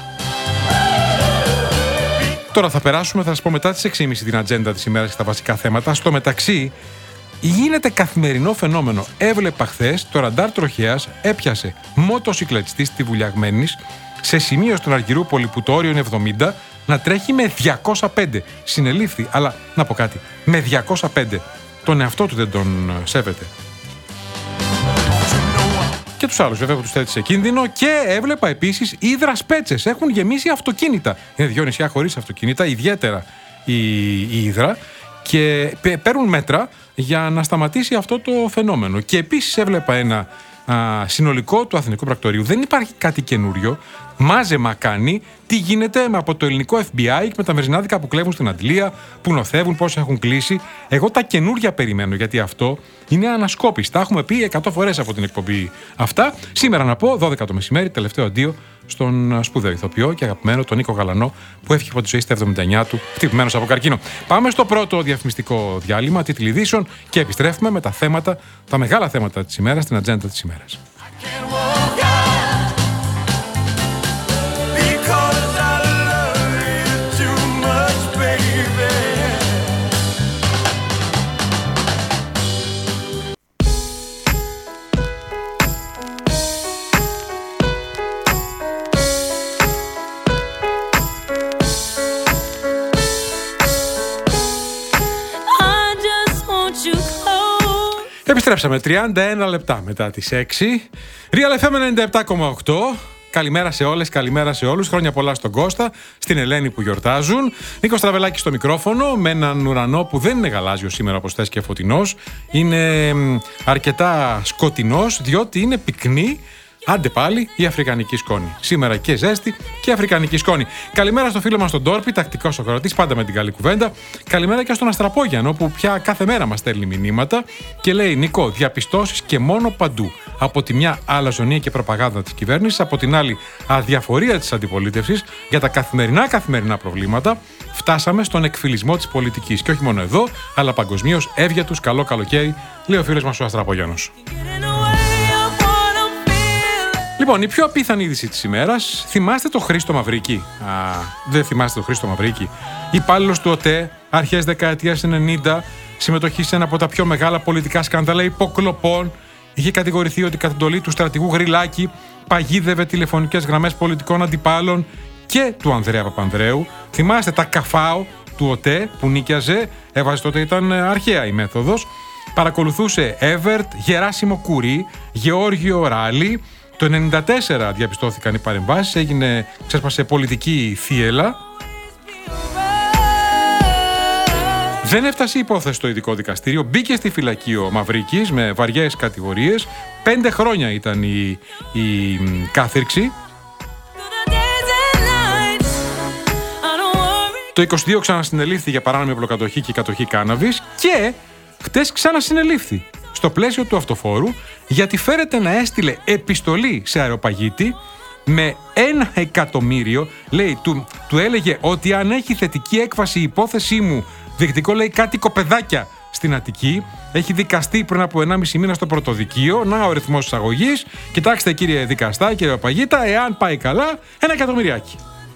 Τώρα θα περάσουμε, θα σας πω μετά τις 6.30 την ατζέντα της ημέρας και τα βασικά θέματα. Στο μεταξύ, γίνεται φαινόμενο. Έβλεπα χθες το ραντάρ τροχέας έπιασε μοτοσυκλετιστή στη Βουλιαγμένης σε σημείο στον Αργυρούπολη που το όριο είναι 70 να τρέχει με 205. Συνελήφθη, αλλά να πω κάτι, με 205. Τον εαυτό του δεν τον σέβεται. Και τους άλλους βέβαια που τους θέτει σε κίνδυνο. Και έβλεπα επίσης Ύδρας Πέτσες. Έχουν γεμίσει αυτοκίνητα. Είναι 2 νησιά χωρίς αυτοκίνητα, ιδιαίτερα η Ύδρα. Και παίρνουν μέτρα για να σταματήσει αυτό το φαινόμενο. Και επίσης έβλεπα ένα συνολικό του Αθηνικού Πρακτορείου. Δεν υπάρχει κάτι καινούριο. Μάζεμα κάνει τι γίνεται από το ελληνικό FBI με τα μεζινάδικα που κλέβουν στην Αντλία, που νοθεύουν, πόσα έχουν κλείσει. Εγώ τα καινούρια περιμένω, γιατί αυτό είναι ανασκόπηση. Τα έχουμε πει 100 φορές από την εκπομπή αυτά. Σήμερα να πω 12 το μεσημέρι, τελευταίο αντίο στον σπουδαίο ηθοποιό και αγαπημένο τον Νίκο Γαλανό, που έφυγε από τη ζωή στα 79 του, χτυπημένος από καρκίνο. Πάμε στο πρώτο διαφημιστικό διάλειμμα, τίτλοι ειδήσεων, και επιστρέφουμε με τα θέματα, τα μεγάλα θέματα της ημέρας, στην ατζέντα της ημέρας. Επιστρέψαμε 31 λεπτά μετά τις 6. Real FM 97,8. Καλημέρα σε όλες, καλημέρα σε όλους. Χρόνια πολλά στον Κώστα, στην Ελένη που γιορτάζουν. Νίκος Τραβελάκης στο μικρόφωνο, με έναν ουρανό που δεν είναι γαλάζιο σήμερα όπως θες και φωτεινός. Είναι αρκετά σκοτεινός, διότι είναι πυκνή. Άντε πάλι η αφρικανική σκόνη. Σήμερα και ζέστη και αφρικανική σκόνη. Καλημέρα στο φίλο μας τον Τόρπι, τακτικός ακροατής, πάντα με την καλή κουβέντα. Καλημέρα και στον Αστραπόγιανο που πια κάθε μέρα μας στέλνει μηνύματα και λέει: Νικό, διαπιστώσεις και μόνο παντού. Από τη μια αλαζονία και προπαγάνδα της κυβέρνησης, από την άλλη αδιαφορία της αντιπολίτευσης για τα καθημερινά προβλήματα. Φτάσαμε στον εκφυλισμό της πολιτικής. Και όχι μόνο εδώ, αλλά παγκοσμίως. Εύγεια τους, καλό καλοκαίρι, λέει ο φίλος μας ο Αστραπόγιανος. Λοιπόν, η πιο απίθανη είδηση της ημέρας, θυμάστε το Χρήστο Μαυρίκη? Δεν θυμάστε το Χρήστο Μαυρίκη? Υπάλληλος του ΟΤΕ, αρχές δεκαετίας 90, συμμετοχή σε ένα από τα πιο μεγάλα πολιτικά σκάνδαλα υποκλοπών. Είχε κατηγορηθεί ότι κατ' εντολή του στρατηγού Γρυλάκη παγίδευε τηλεφωνικές γραμμές πολιτικών αντιπάλων και του Ανδρέα Παπανδρέου. Θυμάστε τα καφάο του ΟΤΕ που νίκιαζε, έβαζε τότε, ήταν αρχαία η μέθοδος. Παρακολουθούσε Εύερτ, Γεράσιμο Κουρί, Γεώργιο Ράλι. Το 1994 διαπιστώθηκαν οι παρεμβάσεις, ξέσπασε πολιτική θύελα. Δεν έφτασε η υπόθεση στο ειδικό δικαστήριο, μπήκε στη φυλακή ο Μαυρίκης με βαριές κατηγορίες. 5 χρόνια ήταν η κάθυρξη. Το 22 ξανασυνελήφθη για παράνομη οπλοκατοχή και κατοχή κάναβης και χτες ξανασυνελήφθη στο πλαίσιο του αυτοφόρου, γιατί φέρεται να έστειλε επιστολή σε αεροπαγίτη με 1 εκατομμύριο. Λέει, του έλεγε ότι αν έχει θετική έκβαση η υπόθεσή μου, διοικητικό, λέει, κάτι κοπεδάκια στην Αττική, έχει δικαστεί πριν από 1,5 μήνα στο πρωτοδικείο, να ο ρυθμός εισαγωγής, κοιτάξτε κύριε δικαστά, κύριε Αεροπαγίτα, εάν πάει καλά, 1 εκατομμυριάκι.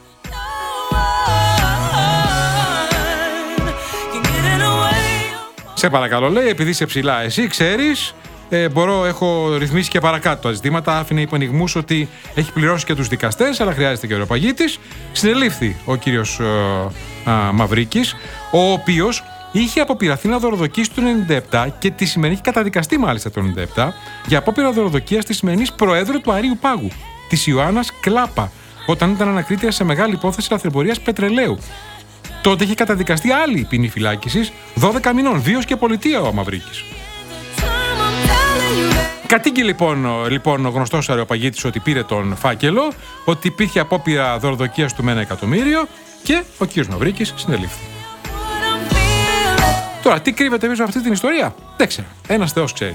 Σε παρακαλώ, λέει, επειδή είσαι ψηλά εσύ, ξέρεις, έχω ρυθμίσει και παρακάτω τα ζητήματα. Άφηνε υπονοιγμούς ότι έχει πληρώσει και τους δικαστές, αλλά χρειάζεται και ο αεροπαγίτης. Συνελήφθη ο κύριος Μαυρίκης, ο οποίος είχε αποπειραθεί να δωροδοκίσει το 1997 και τη σημερινή έχει καταδικαστεί μάλιστα το 1997 για απόπειρα δωροδοκίας της σημερινής Προέδρου του Αρείου Πάγου, της Ιωάννας Κλάπα, όταν ήταν ανακρίτρια σε μεγάλη υπόθεση λαθρεμπορίας πετρελαίου. Τότε είχε καταδικαστεί άλλη ποινή φυλάκισης, 12 μηνών, βίος και πολιτεία ο Μαυρίκης. Κατήγγειλε λοιπόν ο γνωστός αεροπαγίτης ότι πήρε τον φάκελο, ότι υπήρχε απόπειρα δωροδοκίας του με 1 εκατομμύριο και ο κύριος Μαυρίκης συνελήφθη. Τώρα, τι κρύβεται πίσω από αυτή την ιστορία? Δεν ξέρω. Ένας Θεός ξέρει.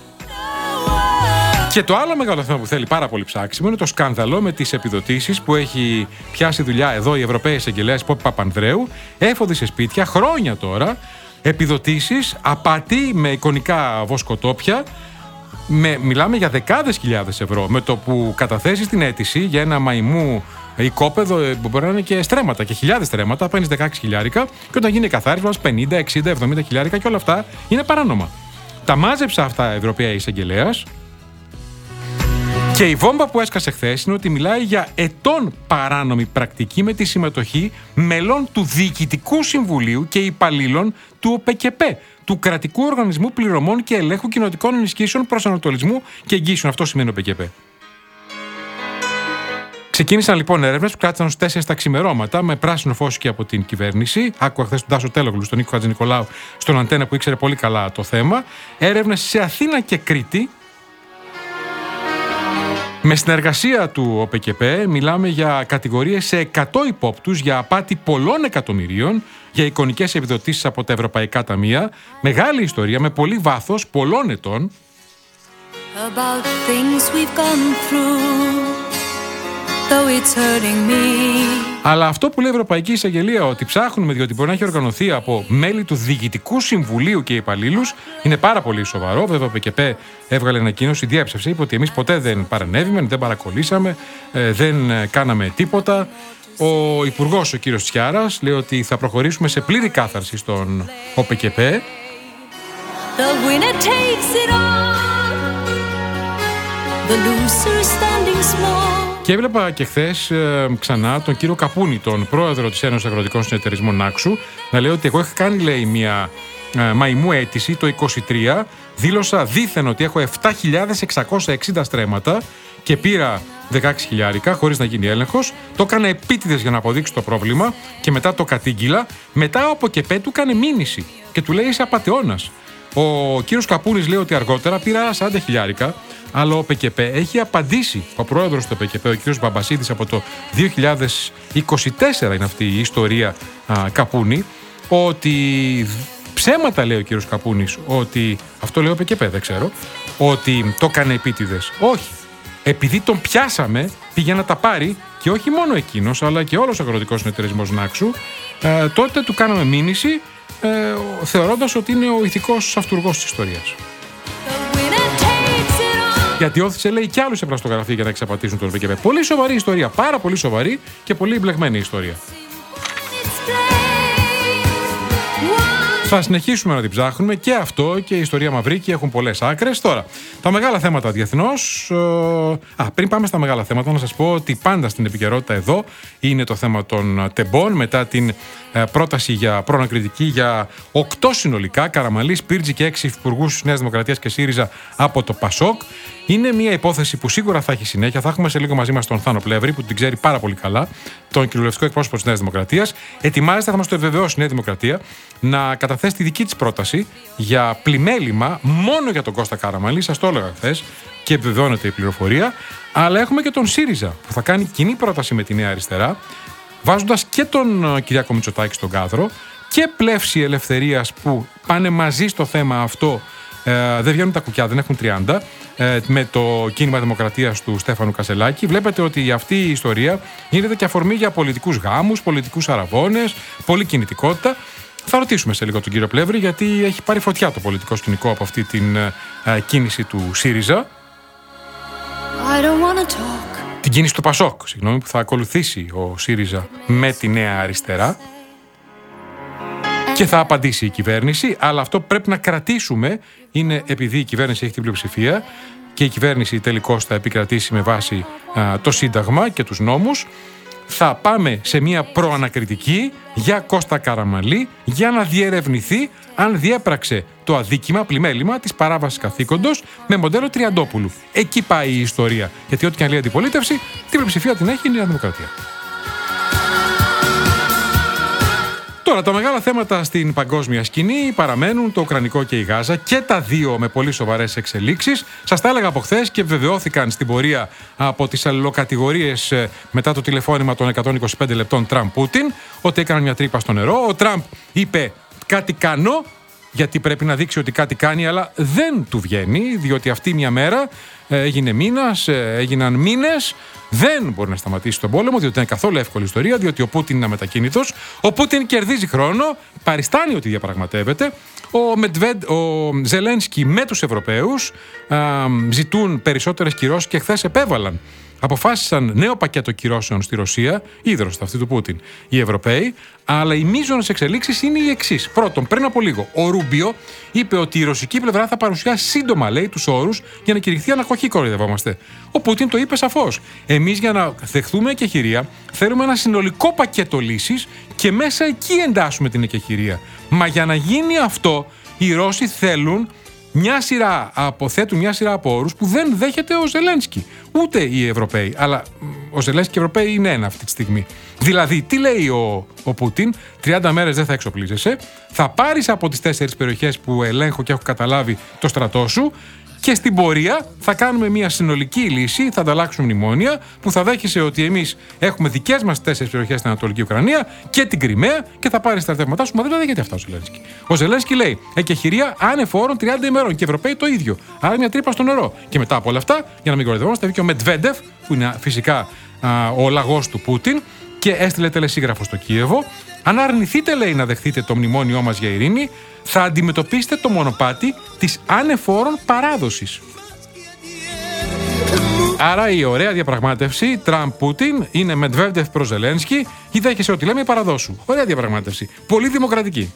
Και το άλλο μεγάλο θέμα που θέλει πάρα πολύ ψάξιμο είναι το σκάνδαλο με τις επιδοτήσεις που έχει πιάσει δουλειά εδώ η Ευρωπαία Εισαγγελέας Πόπη Παπανδρέου. Έφοδη σε σπίτια χρόνια τώρα επιδοτήσεις, απάτη με εικονικά βοσκοτόπια. Μιλάμε για δεκάδες χιλιάδες ευρώ. Με το που καταθέσεις την αίτηση για ένα μαϊμού οικόπεδο, μπορεί να είναι και στρέμματα και χιλιάδες στρέμματα, παίρνεις 16 χιλιάρικα και όταν γίνει καθάρισμα 50, 60, 70 χιλιάρικα και όλα αυτά είναι παράνομα. Τα μάζεψε αυτά η Ευρωπαία Εισαγγελέας. Και η βόμβα που έσκασε χθες είναι ότι μιλάει για ετών παράνομη πρακτική με τη συμμετοχή μελών του Διοικητικού Συμβουλίου και υπαλλήλων του ΟΠΚΠ, του Κρατικού Οργανισμού Πληρωμών και Ελέγχου Κοινοτικών Ενισχύσεων Προσανατολισμού και Εγγύσεων. Αυτό σημαίνει ΟΠΚΠ. Ξεκίνησαν λοιπόν έρευνες που κράτησαν στους 4 τα ξημερώματα με πράσινο φως και από την κυβέρνηση. Άκουγα χθες τον Τάσο Τέλογλου, στον Νίκο Χατζηνικολάου, στον Αντένα που ήξερε πολύ καλά το θέμα. Έρευνες σε Αθήνα και Κρήτη. Με συνεργασία του ΟΠΚΠ μιλάμε για κατηγορίες σε 100 υπόπτους για απάτη πολλών εκατομμυρίων, για εικονικές επιδοτήσεις από τα ευρωπαϊκά ταμεία. Μεγάλη ιστορία με πολύ βάθος, πολλών ετών. Αλλά αυτό που λέει η Ευρωπαϊκή Εισαγγελία, ότι ψάχνουμε διότι μπορεί να έχει οργανωθεί από μέλη του Διοικητικού Συμβουλίου και υπαλλήλους, είναι πάρα πολύ σοβαρό. Βέβαια, ο ΠΚΠ έβγαλε ανακοίνωση, διέψευσε, είπε ότι εμείς ποτέ δεν παρανέβημε, δεν παρακολλήσαμε, δεν κάναμε τίποτα. Ο Υπουργός, ο κύριος Τσιάρας, λέει ότι θα προχωρήσουμε σε πλήρη κάθαρση στον ΟΠΚΠ. Και έβλεπα και χθες ξανά τον κύριο Καπούνη, τον πρόεδρο της Ένωσης Αγροτικών Συνεταιρισμών Νάξου, να λέει ότι εγώ είχα κάνει, λέει, μια μαϊμού αίτηση το 23. Δήλωσα δήθεν ότι έχω 7.660 στρέμματα και πήρα 16.000 χωρίς να γίνει έλεγχος. Το έκανα επίτηδες για να αποδείξω το πρόβλημα και μετά το κατήγγειλα. Μετά από ΚΕΠΕ του έκανε μήνυση και του λέει είσαι απατεώνας. Ο κύριος Καπούνης λέει ότι αργότερα πήρα 40.000, αλλά ο ΠΚΠ έχει απαντήσει. Ο πρόεδρος του ΠΚΠ, ο κύριος Μπαμπασίδης, από το 2024 είναι αυτή η ιστορία Καπούνη, ότι ψέματα λέει ο κύριος Καπούνης, ότι αυτό λέει ο ΠΚΠ, δεν ξέρω, ότι το έκανε επίτηδες. Όχι. Επειδή τον πιάσαμε, πήγε να τα πάρει και όχι μόνο εκείνος, αλλά και όλος ο αγροτικός συνεταιρισμός Νάξου, τότε του κάναμε μήνυση, θεωρώντας ότι είναι ο ηθικός αυτουργός της ιστορίας. Γιατί όθησε, λέει, κι άλλους σε πλαστογραφία για να εξαπατήσουν τον ΒΚΠ. Πολύ σοβαρή ιστορία, πάρα πολύ σοβαρή και πολύ μπλεγμένη ιστορία. Θα συνεχίσουμε να την ψάχνουμε και αυτό και η ιστορία Μαυρίκη έχουν πολλές άκρες. Τώρα, τα μεγάλα θέματα διεθνώς. Πριν πάμε στα μεγάλα θέματα, να σας πω ότι πάντα στην επικαιρότητα εδώ είναι το θέμα των τεμπών μετά την πρόταση για προανακριτική για 8 συνολικά, Καραμανλή, Σπίρτζη και 6 υπουργούς Νέας Δημοκρατίας και ΣΥΡΙΖΑ από το ΠΑΣΟΚ. Είναι μια υπόθεση που σίγουρα θα έχει συνέχεια. Θα έχουμε σε λίγο μαζί μας τον Θάνο Πλεύρη, που την ξέρει πάρα πολύ καλά, τον κοινοβουλευτικό εκπρόσωπο της Νέας Δημοκρατίας. Ετοιμάζεται, θα μας το επιβεβαιώσει η Νέα Δημοκρατία, να καταθέσει τη δική της πρόταση για πλημέλημα μόνο για τον Κώστα Καραμανλή. Σας το έλεγα χθες και επιβεβαιώνεται η πληροφορία. Αλλά έχουμε και τον ΣΥΡΙΖΑ που θα κάνει κοινή πρόταση με τη Νέα Αριστερά, βάζοντας και τον Κυριάκο Μητσοτάκη στον κάδρο και Πλεύση Ελευθερίας που πάνε μαζί στο θέμα αυτό. Δεν βγαίνουν τα κουκιά, δεν έχουν 30, με το κίνημα Δημοκρατίας του Στέφανου Κασελάκη. Βλέπετε ότι αυτή η ιστορία γίνεται και αφορμή για πολιτικούς γάμους, πολιτικούς αραβώνες, πολλή κινητικότητα. Θα ρωτήσουμε σε λίγο τον κύριο Πλεύρη, γιατί έχει πάρει φωτιά το πολιτικό σκηνικό από αυτή την κίνηση του ΣΥΡΙΖΑ. Την κίνηση του ΠΑΣΟΚ, συγγνώμη, που θα ακολουθήσει ο ΣΥΡΙΖΑ με τη Νέα Αριστερά. Και θα απαντήσει η κυβέρνηση, αλλά αυτό πρέπει να κρατήσουμε, είναι επειδή η κυβέρνηση έχει την πλειοψηφία και η κυβέρνηση τελικώς θα επικρατήσει με βάση το Σύνταγμα και τους νόμους. Θα πάμε σε μια προανακριτική για Κώστα Καραμανλή για να διερευνηθεί αν διέπραξε το αδίκημα, πλημέλημα της παράβασης καθήκοντος με μοντέλο Τριαντόπουλου. Εκεί πάει η ιστορία. Γιατί ό,τι και αν λέει αντιπολίτευση, την πλειοψηφία την έχει η Νέα Δημοκρατία. Τώρα, τα μεγάλα θέματα στην παγκόσμια σκηνή παραμένουν το Ουκρανικό και η Γάζα, και τα δύο με πολύ σοβαρές εξελίξεις. Σας τα έλεγα από χθες και βεβαιώθηκαν στην πορεία από τις αλληλοκατηγορίες μετά το τηλεφώνημα των 125 λεπτών Τραμπ-Πούτιν ότι έκαναν μια τρύπα στο νερό. Ο Τραμπ είπε κάτι κάνω, γιατί πρέπει να δείξει ότι κάτι κάνει, αλλά δεν του βγαίνει, διότι αυτή μια μέρα έγινε μήνας, έγιναν μήνες. Δεν μπορεί να σταματήσει τον πόλεμο, διότι είναι καθόλου εύκολη ιστορία, διότι ο Πούτιν είναι αμετακίνητος. Ο Πούτιν κερδίζει χρόνο, παριστάνει ότι διαπραγματεύεται. Ο Ζελένσκι με τους Ευρωπαίους ζητούν περισσότερες κυρώσεις και χθες επέβαλαν. Αποφάσισαν νέο πακέτο κυρώσεων στη Ρωσία, ίδρος αυτή του Πούτιν, οι Ευρωπαίοι, αλλά οι μείζονες εξελίξεις είναι οι εξής. Πρώτον, πριν από λίγο, ο Ρούμπιο είπε ότι η ρωσική πλευρά θα παρουσιάσει σύντομα, λέει, τους όρους για να κηρυχθεί ανακοχή, κοροϊδευόμαστε. Ο Πούτιν το είπε σαφώς. Εμείς για να δεχθούμε εκεχηρία θέλουμε ένα συνολικό πακέτο λύσης και μέσα εκεί εντάσσουμε την εκεχηρία. Μα για να γίνει αυτό, οι Ρώσοι θέλουν αποθέτουν μια σειρά από όρους που δεν δέχεται ο Ζελένσκι. Ούτε οι Ευρωπαίοι. Αλλά ο Ζελένσκι και οι Ευρωπαίοι είναι ένα αυτή τη στιγμή. Δηλαδή, τι λέει ο Πούτιν, 30 μέρες δεν θα εξοπλίζεσαι, θα πάρεις από τις 4 περιοχές που ελέγχω και έχω καταλάβει το στρατό σου και στην πορεία θα κάνουμε μια συνολική λύση, θα ανταλλάξουμε μνημόνια που θα δέχεσαι ότι εμείς έχουμε δικές μας 4 περιοχές στην Ανατολική Ουκρανία και την Κριμαία και θα πάρεις τα στρατεύματά σου. Μα δεν το δέχεται αυτά ο Ζελένσκι. Ο Ζελένσκι λέει εκεχηρία άνευ όρων 30 ημερών και οι Ευρωπαίοι το ίδιο. Άρα μια τρύπα στο νερό. Και μετά από όλα αυτά, για να μην κοροϊδευόμαστε, βγήκε ο Μετβέντεφ, που είναι φυσικά ο λαγός του Πούτιν, και έστειλε τελεσίγραφο στο Κίεβο. Αν αρνηθείτε, λέει, να δεχτείτε το μνημόνιό μας για ειρήνη, θα αντιμετωπίσετε το μονοπάτι της άνεφόρων παράδοσης. Άρα η ωραία διαπραγμάτευση Τραμπ-Πούτιν είναι Μετβέντεφ προς Ζελένσκι, ή δέχεσαι ό,τι λέμε, παραδόσου. Ωραία διαπραγμάτευση. Πολύ δημοκρατική.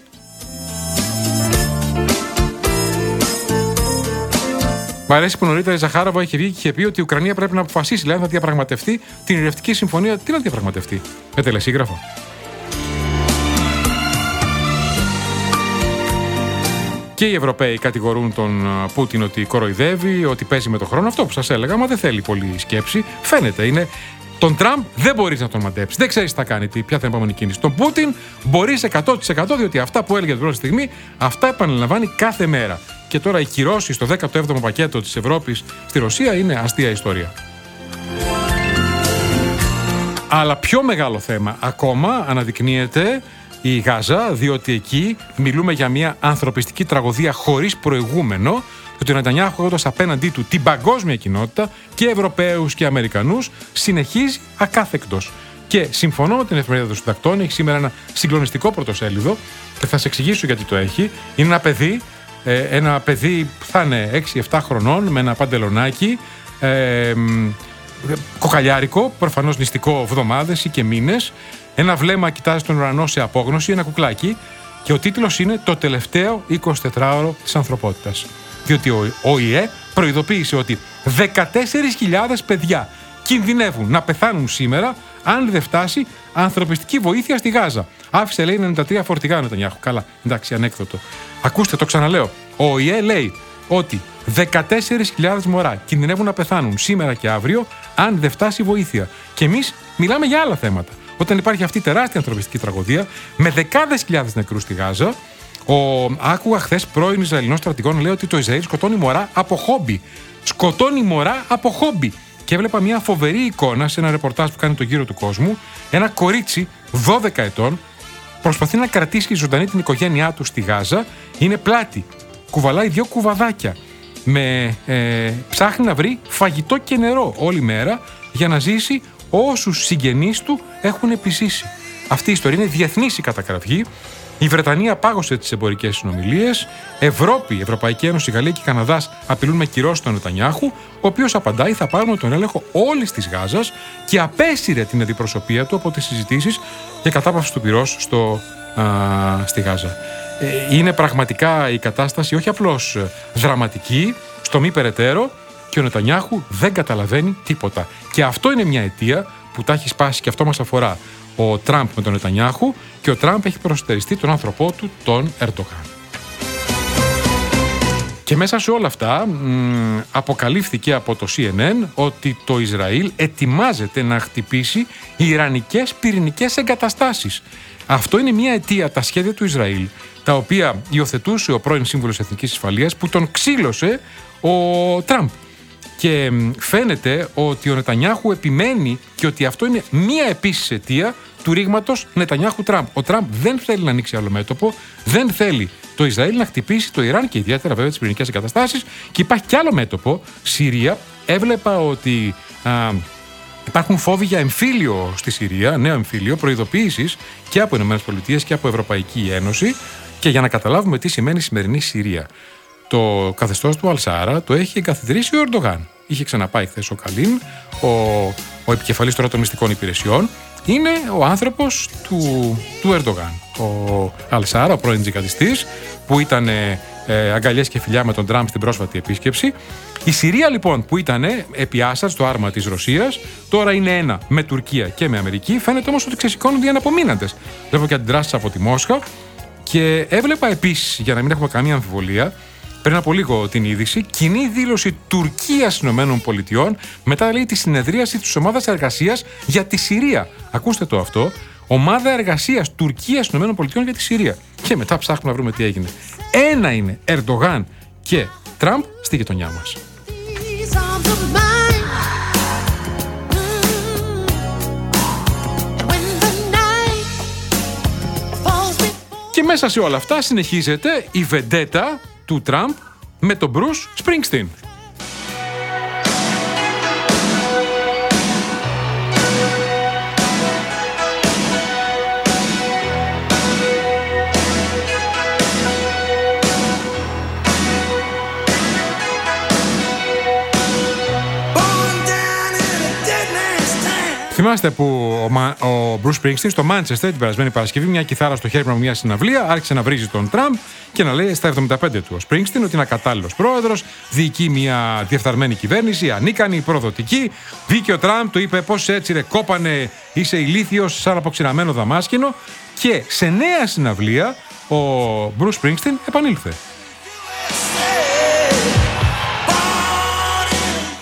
Μ' αρέσει που νωρίτερα η Ζαχάροβα είχε βγει και είχε πει ότι η Ουκρανία πρέπει να αποφασίσει, λέει, αν θα διαπραγματευτεί την ειρηνευτική συμφωνία. Τι να διαπραγματευτεί, με τελεσίγραφο. Και οι Ευρωπαίοι κατηγορούν τον Πούτιν ότι κοροϊδεύει, ότι παίζει με τον χρόνο. Αυτό που σας έλεγα, μα δεν θέλει πολύ σκέψη. Φαίνεται, είναι. Τον Τραμπ δεν μπορείς να τον μαντέψεις. Δεν ξέρεις τι θα κάνει, ποια θα είναι η επόμενη κίνηση. Τον Πούτιν μπορείς 100%, διότι αυτά που έλεγε την πρώτη στιγμή, αυτά επαναλαμβάνει κάθε μέρα. Και τώρα οι κυρώσεις στο 17ο πακέτο της Ευρώπης στη Ρωσία είναι αστεία ιστορία. Αλλά πιο μεγάλο θέμα ακόμα αναδεικνύεται η Γάζα, διότι εκεί μιλούμε για μια ανθρωπιστική τραγωδία χωρίς προηγούμενο, ότι ο Νετανιάχου, έχοντας απέναντί του την παγκόσμια κοινότητα και Ευρωπαίους και Αμερικανούς, συνεχίζει ακάθεκτος. Και συμφωνώ με την Εφημερίδα των Συντακτών, έχει σήμερα ένα συγκλονιστικό πρωτοσέλιδο και θα σας εξηγήσω γιατί το έχει. Είναι ένα παιδί που θα είναι 6-7 χρονών με ένα παντελονάκι, κοκαλιάρικο, προφανώς νηστικό εβδομάδες ή και μήνες. Ένα βλέμμα κοιτάζει τον ουρανό σε απόγνωση, ένα κουκλάκι, και ο τίτλος είναι «Το τελευταίο 24ωρο της ανθρωπότητας». Διότι ο ΟΗΕ προειδοποίησε ότι 14.000 παιδιά κινδυνεύουν να πεθάνουν σήμερα αν δεν φτάσει ανθρωπιστική βοήθεια στη Γάζα. Άφησε, λέει, 93 φορτηγά ο Νετανιάχου. Καλά, εντάξει, ανέκδοτο. Ακούστε, το ξαναλέω. Ο ΟΗΕ λέει ότι 14.000 μωρά κινδυνεύουν να πεθάνουν σήμερα και αύριο αν δεν φτάσει βοήθεια. Και εμείς μιλάμε για άλλα θέματα. Όταν υπάρχει αυτή η τεράστια ανθρωπιστική τραγωδία με δεκάδες χιλιάδες νεκρούς στη Γάζα, άκουγα χθες πρώην Ισραηλινό στρατηγό να λέει ότι το Ισραήλ σκοτώνει μωρά από χόμπι. Σκοτώνει μωρά από χόμπι. Και έβλεπα μια φοβερή εικόνα σε ένα ρεπορτάζ που κάνει το γύρο του κόσμου. Ένα κορίτσι 12 ετών προσπαθεί να κρατήσει ζωντανή την οικογένειά του στη Γάζα. Είναι πλάτη. Κουβαλάει 2 κουβαδάκια. Ψάχνει να βρει φαγητό και νερό όλη μέρα για να ζήσει όσους συγγενείς του έχουν επιζήσει. Αυτή η ιστορία είναι διεθνής η κατακραυγή. Η Βρετανία πάγωσε τις εμπορικές συνομιλίες. Ευρώπη, Ευρωπαϊκή Ένωση, Γαλλία και Καναδάς απειλούν με κυρώσεις τον Νετανιάχου, ο οποίος απαντάει θα πάρουμε τον έλεγχο όλης της Γάζας και απέσυρε την αντιπροσωπεία του από τις συζητήσεις για κατάπαυση του πυρός στη Γάζα. Είναι πραγματικά η κατάσταση όχι απλώς δραματική, στο μη περαιτέρω, και ο Νετανιάχου δεν καταλαβαίνει τίποτα. Και αυτό είναι μια αιτία που τα έχει σπάσει, και αυτό μας αφορά, ο Τραμπ με τον Νετανιάχου, και ο Τραμπ έχει προστεριστεί τον άνθρωπό του, τον Ερντογάν. Και μέσα σε όλα αυτά αποκαλύφθηκε από το CNN ότι το Ισραήλ ετοιμάζεται να χτυπήσει ιρανικές πυρηνικές εγκαταστάσεις. Αυτό είναι μια αιτία, τα σχέδια του Ισραήλ, τα οποία υιοθετούσε ο πρώην Σύμβουλος Εθνικής Ασφαλείας, που τον ξύλωσε ο Τραμπ. Και φαίνεται ότι ο Νετανιάχου επιμένει και ότι αυτό είναι μία επίσης αιτία του ρήγματος Νετανιάχου-Τραμπ. Ο Τραμπ δεν θέλει να ανοίξει άλλο μέτωπο, δεν θέλει το Ισραήλ να χτυπήσει το Ιράν και ιδιαίτερα βέβαια τις πυρηνικές εγκαταστάσεις. Και υπάρχει κι άλλο μέτωπο, Συρία. Έβλεπα ότι υπάρχουν φόβοι για εμφύλιο στη Συρία, νέο εμφύλιο, προειδοποίησεις και από ΗΠΑ και από Ευρωπαϊκή Ένωση. Και για να καταλάβουμε τι σημαίνει σημερινή Συρία. Το καθεστώς του Αλσάρα το έχει εγκαθιδρύσει ο Ερντογάν. Είχε ξαναπάει χθες ο Καλίν, ο επικεφαλής τώρα των μυστικών υπηρεσιών. Είναι ο άνθρωπος του Ερντογάν. Ο Αλσάρα, ο πρώην τζιχαντιστής, που ήταν αγκαλιές και φιλιά με τον Τραμπ στην πρόσφατη επίσκεψη. Η Συρία λοιπόν, που ήταν επί Άσαντ, στο άρμα της Ρωσίας, τώρα είναι ένα με Τουρκία και με Αμερική. Φαίνεται όμως ότι ξεσηκώνονται οι αναπομείναντες. Βλέπω και αντιδράσεις από τη Μόσχα. Και έβλεπα επίσης, για να μην έχουμε καμία αμφιβολία, πριν από λίγο την είδηση, κοινή δήλωση Τουρκίας ΗΠΑ μετά, λέει, τη συνεδρίαση της ομάδας εργασίας για τη Συρία. Ακούστε το αυτό. Ομάδα εργασίας Τουρκίας ΗΠΑ για τη Συρία. Και μετά ψάχνουμε να βρούμε τι έγινε. Ένα είναι Ερντογάν και Τραμπ στη γειτονιά μας. Και μέσα σε όλα αυτά συνεχίζεται η βεντέτα του Τραμπ με τον Bruce Springsteen. Θυμάστε που ο Bruce Springsteen στο Manchester την περασμένη Παρασκευή, μια κιθάρα στο χέρι με μια συναυλία, άρχισε να βρίζει τον Τραμπ και να λέει στα 75 του ο Springsteen ότι είναι ακατάλληλος πρόεδρος, διοικεί μια διεφθαρμένη κυβέρνηση, ανίκανη, προδοτική. Βγήκε ο Τραμπ, του είπε πώς έτσι ρε κόπανε, είσαι ηλίθιος σαν αποξηραμένο δαμάσκηνο. Και σε νέα συναυλία ο Bruce Springsteen επανήλθε.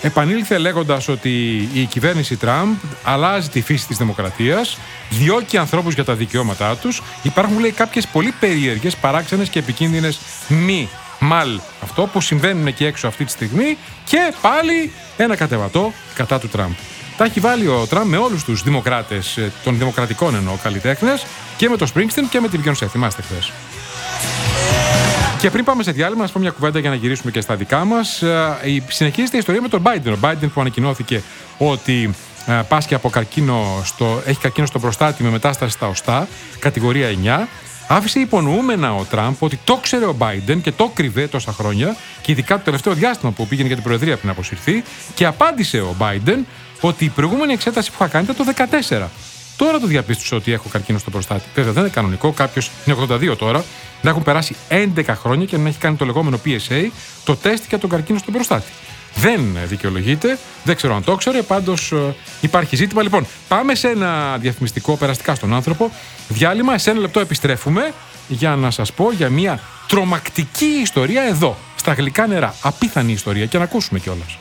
επανήλθε λέγοντας ότι η κυβέρνηση Τραμπ αλλάζει τη φύση της δημοκρατίας, διώκει ανθρώπους για τα δικαιώματά τους. Υπάρχουν, λέει, κάποιες πολύ περίεργες, παράξενες και επικίνδυνες αυτό που συμβαίνουν εκεί έξω αυτή τη στιγμή, και πάλι ένα κατεβατό κατά του Τραμπ. Τα έχει βάλει ο Τραμπ με όλους τους δημοκράτες, των δημοκρατικών εννοώ καλλιτέχνες, και με το Springsteen και με την Beyoncé. Θυμάστε χθες. Και πριν πάμε σε διάλειμμα, να σας πω μια κουβέντα για να γυρίσουμε και στα δικά μας. Συνεχίζεται η ιστορία με τον Biden. Ο Biden που ανακοινώθηκε ότι πάσχει από έχει καρκίνο στο προστάτη με μετάσταση στα οστά, κατηγορία 9. Άφησε υπονοούμενα ο Τραμπ ότι το ξέρε ο Biden και το κρύβε τόσα χρόνια, και ειδικά το τελευταίο διάστημα που πήγαινε για την Προεδρία πριν αποσυρθεί, και απάντησε ο Biden ότι η προηγούμενη εξέταση που είχα κάνει ήταν το 2014. Τώρα το διαπίστωσε ότι έχω καρκίνο στο προστάτη. Βέβαια δεν είναι κανονικό, κάποιος είναι 82 τώρα, να έχουν περάσει 11 χρόνια και να έχει κάνει το λεγόμενο PSA, το τεστ για τον καρκίνο στο προστάτη. Δεν δικαιολογείται, δεν ξέρω αν το ξέρε, πάντως υπάρχει ζήτημα. Λοιπόν, πάμε σε ένα διαφημιστικό, περαστικά στον άνθρωπο, διάλειμμα, σε ένα λεπτό επιστρέφουμε για να σας πω για μια τρομακτική ιστορία εδώ, στα Γλυκά Νερά. Απίθανη ιστορία, και να ακούσουμε κιόλας.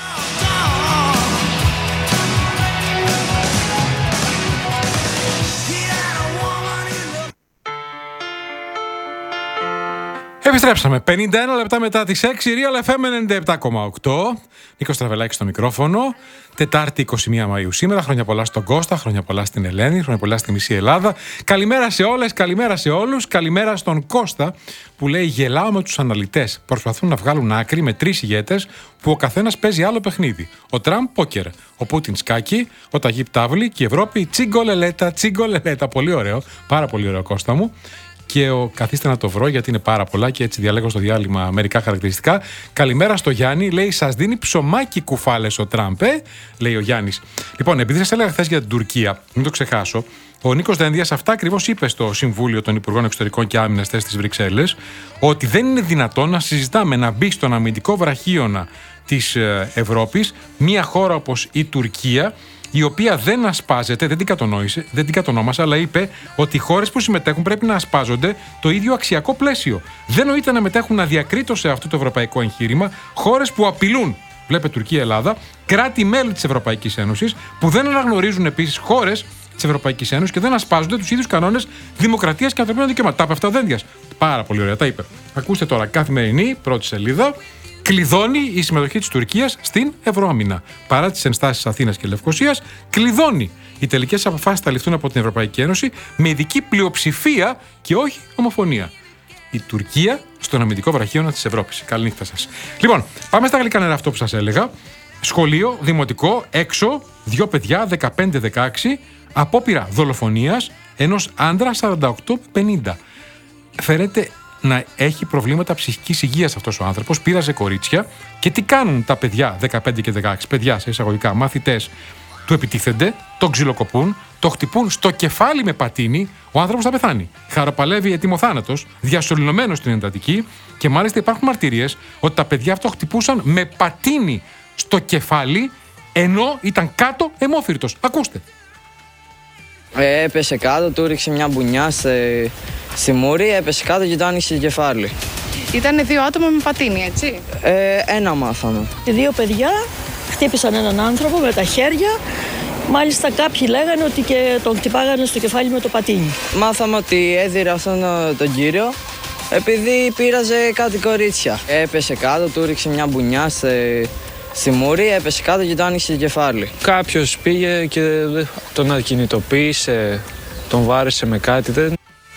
Επιστρέψαμε 51 λεπτά μετά τις 6, Real FM 97,8. Νίκος Τραβελάκης στο μικρόφωνο. Τετάρτη 21 Μαΐου σήμερα. Χρόνια πολλά στον Κώστα, χρόνια πολλά στην Ελένη, χρόνια πολλά στη μισή Ελλάδα. Καλημέρα σε όλες, καλημέρα σε όλους. Καλημέρα στον Κώστα που λέει: γελάω με τους αναλυτές. Προσπαθούν να βγάλουν άκρη με 3 ηγέτες που ο καθένας παίζει άλλο παιχνίδι. Ο Τραμπ πόκερ, ο Πούτιν σκάκι, ο Ταγίπ τάβλη και η Ευρώπη τσιγκολελέτα, τσιγκολελέτα. Πολύ ωραίο, πάρα πολύ ωραίο, Κώστα μου. Και καθίστε να το βρω γιατί είναι πάρα πολλά και έτσι διαλέγω στο διάλειμμα μερικά χαρακτηριστικά. Καλημέρα στο Γιάννη, λέει: σας δίνει ψωμάκι κουφάλες ο Τραμπ, λέει ο Γιάννης. Λοιπόν, επειδή σας έλεγα χθες για την Τουρκία, μην το ξεχάσω, ο Νίκος Δένδιας αυτά ακριβώς είπε στο Συμβούλιο των Υπουργών Εξωτερικών και Άμυνας στις Βρυξέλλες, ότι δεν είναι δυνατόν να συζητάμε να μπει στον αμυντικό βραχίωνα της Ευρώπης μια χώρα όπως η Τουρκία, η οποία δεν ασπάζεται, δεν την κατονόμασε, αλλά είπε ότι οι χώρες που συμμετέχουν πρέπει να ασπάζονται το ίδιο αξιακό πλαίσιο. Δεν νοείται να μετέχουν αδιακρίτως σε αυτό το ευρωπαϊκό εγχείρημα χώρες που απειλούν, βλέπε Τουρκία, Ελλάδα, κράτη-μέλη της Ευρωπαϊκής Ένωσης, που δεν αναγνωρίζουν επίσης χώρες της Ευρωπαϊκής Ένωσης και δεν ασπάζονται τους ίδιους κανόνες δημοκρατίας και ανθρωπίνων δικαιωμάτων. Τα είπε αυτά ο Δένδιας. Πάρα πολύ ωραία, τα είπε. Ακούστε τώρα, Καθημερινή, πρώτη σελίδα. Κλειδώνει η συμμετοχή της Τουρκίας στην Ευρωάμυνα. Παρά τις ενστάσεις Αθήνας και Λευκωσίας, κλειδώνει. Οι τελικές αποφάσεις θα ληφθούν από την Ευρωπαϊκή Ένωση με ειδική πλειοψηφία και όχι ομοφωνία. Η Τουρκία στον αμυντικό βραχίωνα της Ευρώπης. Καληνύχτα σας. Λοιπόν, πάμε στα Γλυκά Νερά, αυτό που σας έλεγα. Σχολείο, δημοτικό, έξω, 2 παιδιά, 15-16, απόπειρα δολοφονίας ενός άντρα 48-50. Φέρεται να έχει προβλήματα ψυχικής υγείας αυτός ο άνθρωπος, πείραζε κορίτσια, και τι κάνουν τα παιδιά 15 και 16, παιδιά σε εισαγωγικά, μαθητές, του επιτίθενται, τον ξυλοκοπούν, το χτυπούν στο κεφάλι με πατίνι, ο άνθρωπος θα πεθάνει. Χαροπαλεύει ετοιμοθάνατος, διασωληνωμένος στην εντατική, και μάλιστα υπάρχουν μαρτυρίες ότι τα παιδιά αυτό χτυπούσαν με πατίνι στο κεφάλι, ενώ ήταν κάτω αιμόφυρτος. Ακούστε. Έπεσε κάτω, του ρίξε μια μπουνιά στη μούρη, έπεσε κάτω και το άνοιξε το κεφάλι. Ήτανε 2 άτομα με πατίνι, έτσι? Ένα μάθαμε. Οι 2 παιδιά χτύπησαν έναν άνθρωπο με τα χέρια. Μάλιστα κάποιοι λέγανε ότι και τον χτυπάγανε στο κεφάλι με το πατίνι. Μάθαμε ότι έδιρε αυτόν τον κύριο επειδή πείραζε κάτι κορίτσια. Έπεσε κάτω, του ρίξε μια μπουνιά στη μούρη, έπεσε κάτω και το άνοιξε το κεφάλι. Κάποιος πήγε και τον ακινητοποίησε, τον βάρεσε με κάτι.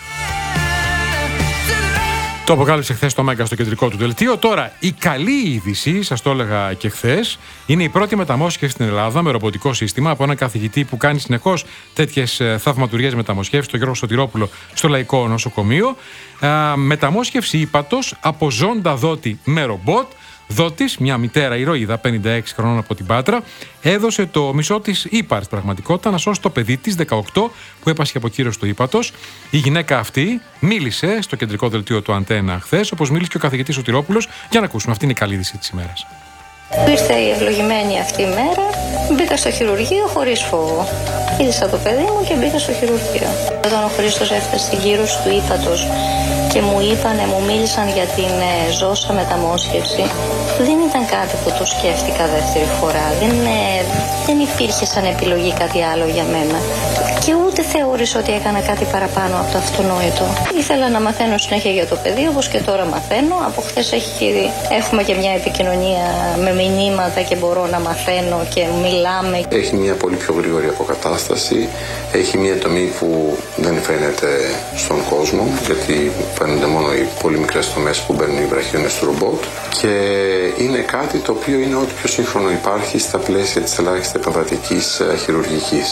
Το αποκάλυψε χθες το Μέγκα στο κεντρικό του δελτίο. Τώρα, η καλή είδηση, σας το έλεγα και χθες, είναι η πρώτη μεταμόσχευση στην Ελλάδα με ρομποτικό σύστημα από έναν καθηγητή που κάνει συνεχώς τέτοιες θαυματουργές μεταμοσχεύσεις, τον Γιώργο Σωτηρόπουλο, στο Λαϊκό Νοσοκομείο. Μεταμόσχευση ύπατος από ζώντα δότη με ρομπότ. Δότης, μια μητέρα ηρωίδα 56 χρονών από την Πάτρα, έδωσε το μισό της ύπαρ πραγματικότητα να σώσει το παιδί της 18 που έπασχε από κύρος του ύπατος. Η γυναίκα αυτή μίλησε στο κεντρικό δελτίο του Αντένα χθες, όπως μίλησε και ο καθηγητής Σωτηρόπουλος, για να ακούσουμε. Αυτή είναι η καλή είδηση της ημέρας. Ήρθε η ευλογημένη αυτή η μέρα, μπήκα στο χειρουργείο χωρίς φόβο. Είδησα το παιδί μου και μπήκα στο χειρουργείο. Όταν ο Χρήστος έφτασε στην κύρωση του ύπατος και και μου μίλησαν για την ζώσα μεταμόσχευση, δεν ήταν κάτι που το σκέφτηκα δεύτερη φορά. Δεν υπήρχε σαν επιλογή κάτι άλλο για μένα. Και ούτε θεώρησα ότι έκανα κάτι παραπάνω από το αυτονόητο. Ήθελα να μαθαίνω συνέχεια για το παιδί, όπως και τώρα μαθαίνω. Από χθες έχουμε και μια επικοινωνία με μηνύματα και μπορώ να μαθαίνω και μιλάμε. Έχει μια πολύ πιο γρήγορη αποκατάσταση. Έχει μια τομή που δεν φαίνεται στον κόσμο, γιατί φαίνονται μόνο οι πολύ μικρές τομές που μπαίνουν οι βραχίονες του ρομπότ. Και είναι κάτι το οποίο είναι ό,τι πιο σύγχρονο υπάρχει στα πλαίσια της ελάχιστης επεμβατικής χειρουργικής.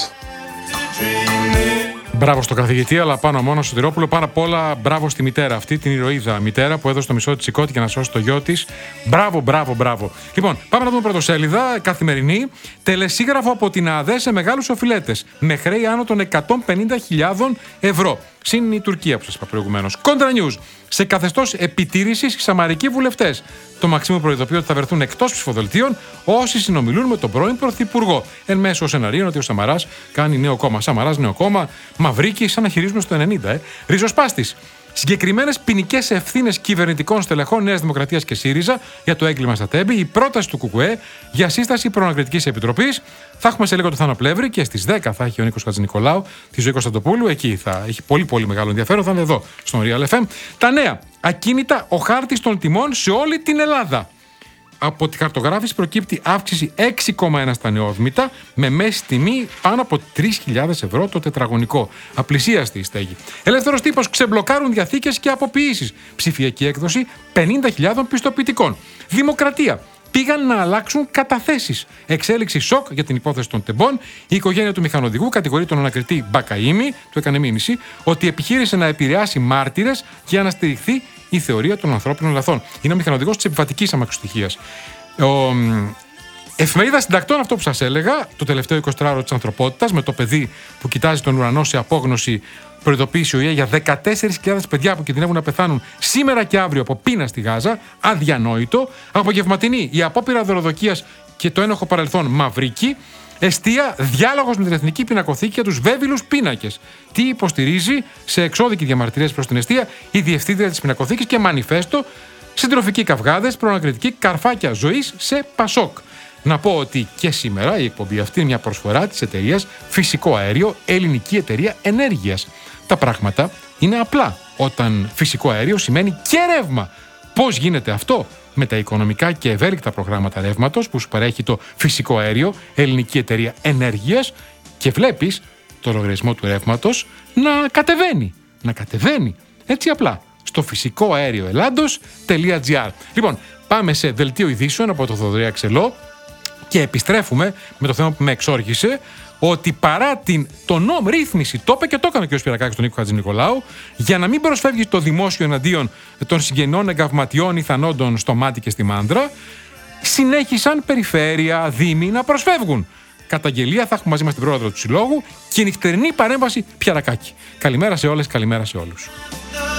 Μπράβο στο καθηγητή, αλλά πάνω μόνο στο Σωτηρόπουλο. Πάνω απ' όλα, μπράβο στη μητέρα αυτή, την ηρωίδα μητέρα που έδωσε το μισό της σηκώτη για να σώσει το γιο της. Μπράβο, μπράβο, μπράβο. Λοιπόν, πάμε να δούμε πρωτοσέλιδα, καθημερινή. Τελεσίγραφο από την ΑΔΕ σε μεγάλους οφειλέτες. Με χρέη άνω των 150.000 ευρώ. Συν η Τουρκία που σας είπα προηγουμένως. Κόντρα News. Σε καθεστώς επιτήρησης οι σαμαρικοί βουλευτές. Το Μαξίμου προειδοποιεί ότι θα βρεθούν εκτός ψηφοδελτίων όσοι συνομιλούν με τον πρώην Πρωθυπουργό. Εν μέσω σεναρίων ότι ο Σαμαράς κάνει νέο κόμμα. Σαμαράς νέο κόμμα. Μαυρίκη, σαν να χειρίζουμε στο 90. Ριζοσπάστης. Συγκεκριμένες ποινικές ευθύνες κυβερνητικών στελεχών Νέας Δημοκρατίας και ΣΥΡΙΖΑ για το έγκλημα στα Τέμπη. Η πρόταση του ΚΚΕ για σύσταση προανακριτικής επιτροπής. Θα έχουμε σε λίγο το Θάνο Πλεύρη και στις 10 θα έχει ο Νίκος Χατζηνικολάου τη Ζωή Κωνσταντοπούλου. Εκεί θα έχει πολύ πολύ μεγάλο ενδιαφέρον. Θα είναι εδώ στον Real FM. Τα νέα. Ακίνητα, ο χάρτης των τιμών σε όλη την Ελλάδα. Από τη χαρτογράφηση προκύπτει αύξηση 6,1 στα νεόδμητα με μέση τιμή πάνω από 3.000 ευρώ το τετραγωνικό. Απλησίαστη η στέγη. Ελεύθερος τύπος, ξεμπλοκάρουν διαθήκες και αποποιήσεις. Ψηφιακή έκδοση 50.000 πιστοποιητικών. Δημοκρατία. Πήγαν να αλλάξουν καταθέσεις. Εξέλιξη σοκ για την υπόθεση των τεμπών. Η οικογένεια του μηχανοδηγού κατηγορεί τον ανακριτή Μπακαΐμη, του έκανε μήνυση, ότι επιχείρησε να επηρεάσει μάρτυρες για να στηριχθεί η θεωρία των ανθρώπινων λαθών. Είναι ο μηχανοδηγός της επιβατικής αμαξοστοιχείας. Εφημερίδα Συντακτών, αυτό που σας έλεγα, το τελευταίο 24ωρο της ανθρωπότητας, με το παιδί που κοιτάζει τον ουρανό σε απόγνωση, προειδοποίησε ο ΙΕ για 14.000 παιδιά που κινδυνεύουν να πεθάνουν σήμερα και αύριο από πείνα στη Γάζα. Αδιανόητο. Απογευματινή, η απόπειρα δωροδοκίας και το ένοχο παρελθόν Μαυρίκη. Εστία, διάλογος με την Εθνική Πινακοθήκη για τους βέβυλους πίνακες. Τι υποστηρίζει σε εξώδικη διαμαρτυρίες προς την Εστία η διευθύντρια της Πινακοθήκης και μανιφέστο. Συντροφικοί καυγάδες, προανακριτική καρφάκια ζωής σε Πασόκ. Να πω ότι και σήμερα η εκπομπή αυτή είναι μια προσφορά της εταιρείας Φυσικό Αέριο, ελληνική εταιρεία ενέργειας. Τα πράγματα είναι απλά όταν φυσικό αέριο σημαίνει και ρεύμα. Πώς γίνεται αυτό? Με τα οικονομικά και ευέλικτα προγράμματα ρεύματος που σου παρέχει το Φυσικό Αέριο, ελληνική εταιρεία ενέργειας, και βλέπεις το λογαριασμό του ρεύματος να κατεβαίνει. Έτσι απλά. Στο φυσικοαέρioελλάντος.gr. Λοιπόν, πάμε σε δελτίο ειδήσεων από το Θοδωρή Αξελό και επιστρέφουμε με το θέμα που με εξόργησε, ότι παρά το νόμο ρύθμιση, το είπε και το έκανε ο κ. Σπυρακάκης στον Νίκο Χατζηνικολάου, για να μην προσφεύγει το δημόσιο εναντίον των συγγενών εγκαυματιών ηθανόντων στο Μάτι και στη Μάνδρα, συνέχισαν περιφέρεια, δήμοι να προσφεύγουν. Καταγγελία θα έχουμε μαζί μας την πρόεδρο του Συλλόγου και νυχτερινή παρέμβαση Πιαρακάκη. Καλημέρα σε όλες, καλημέρα σε όλους.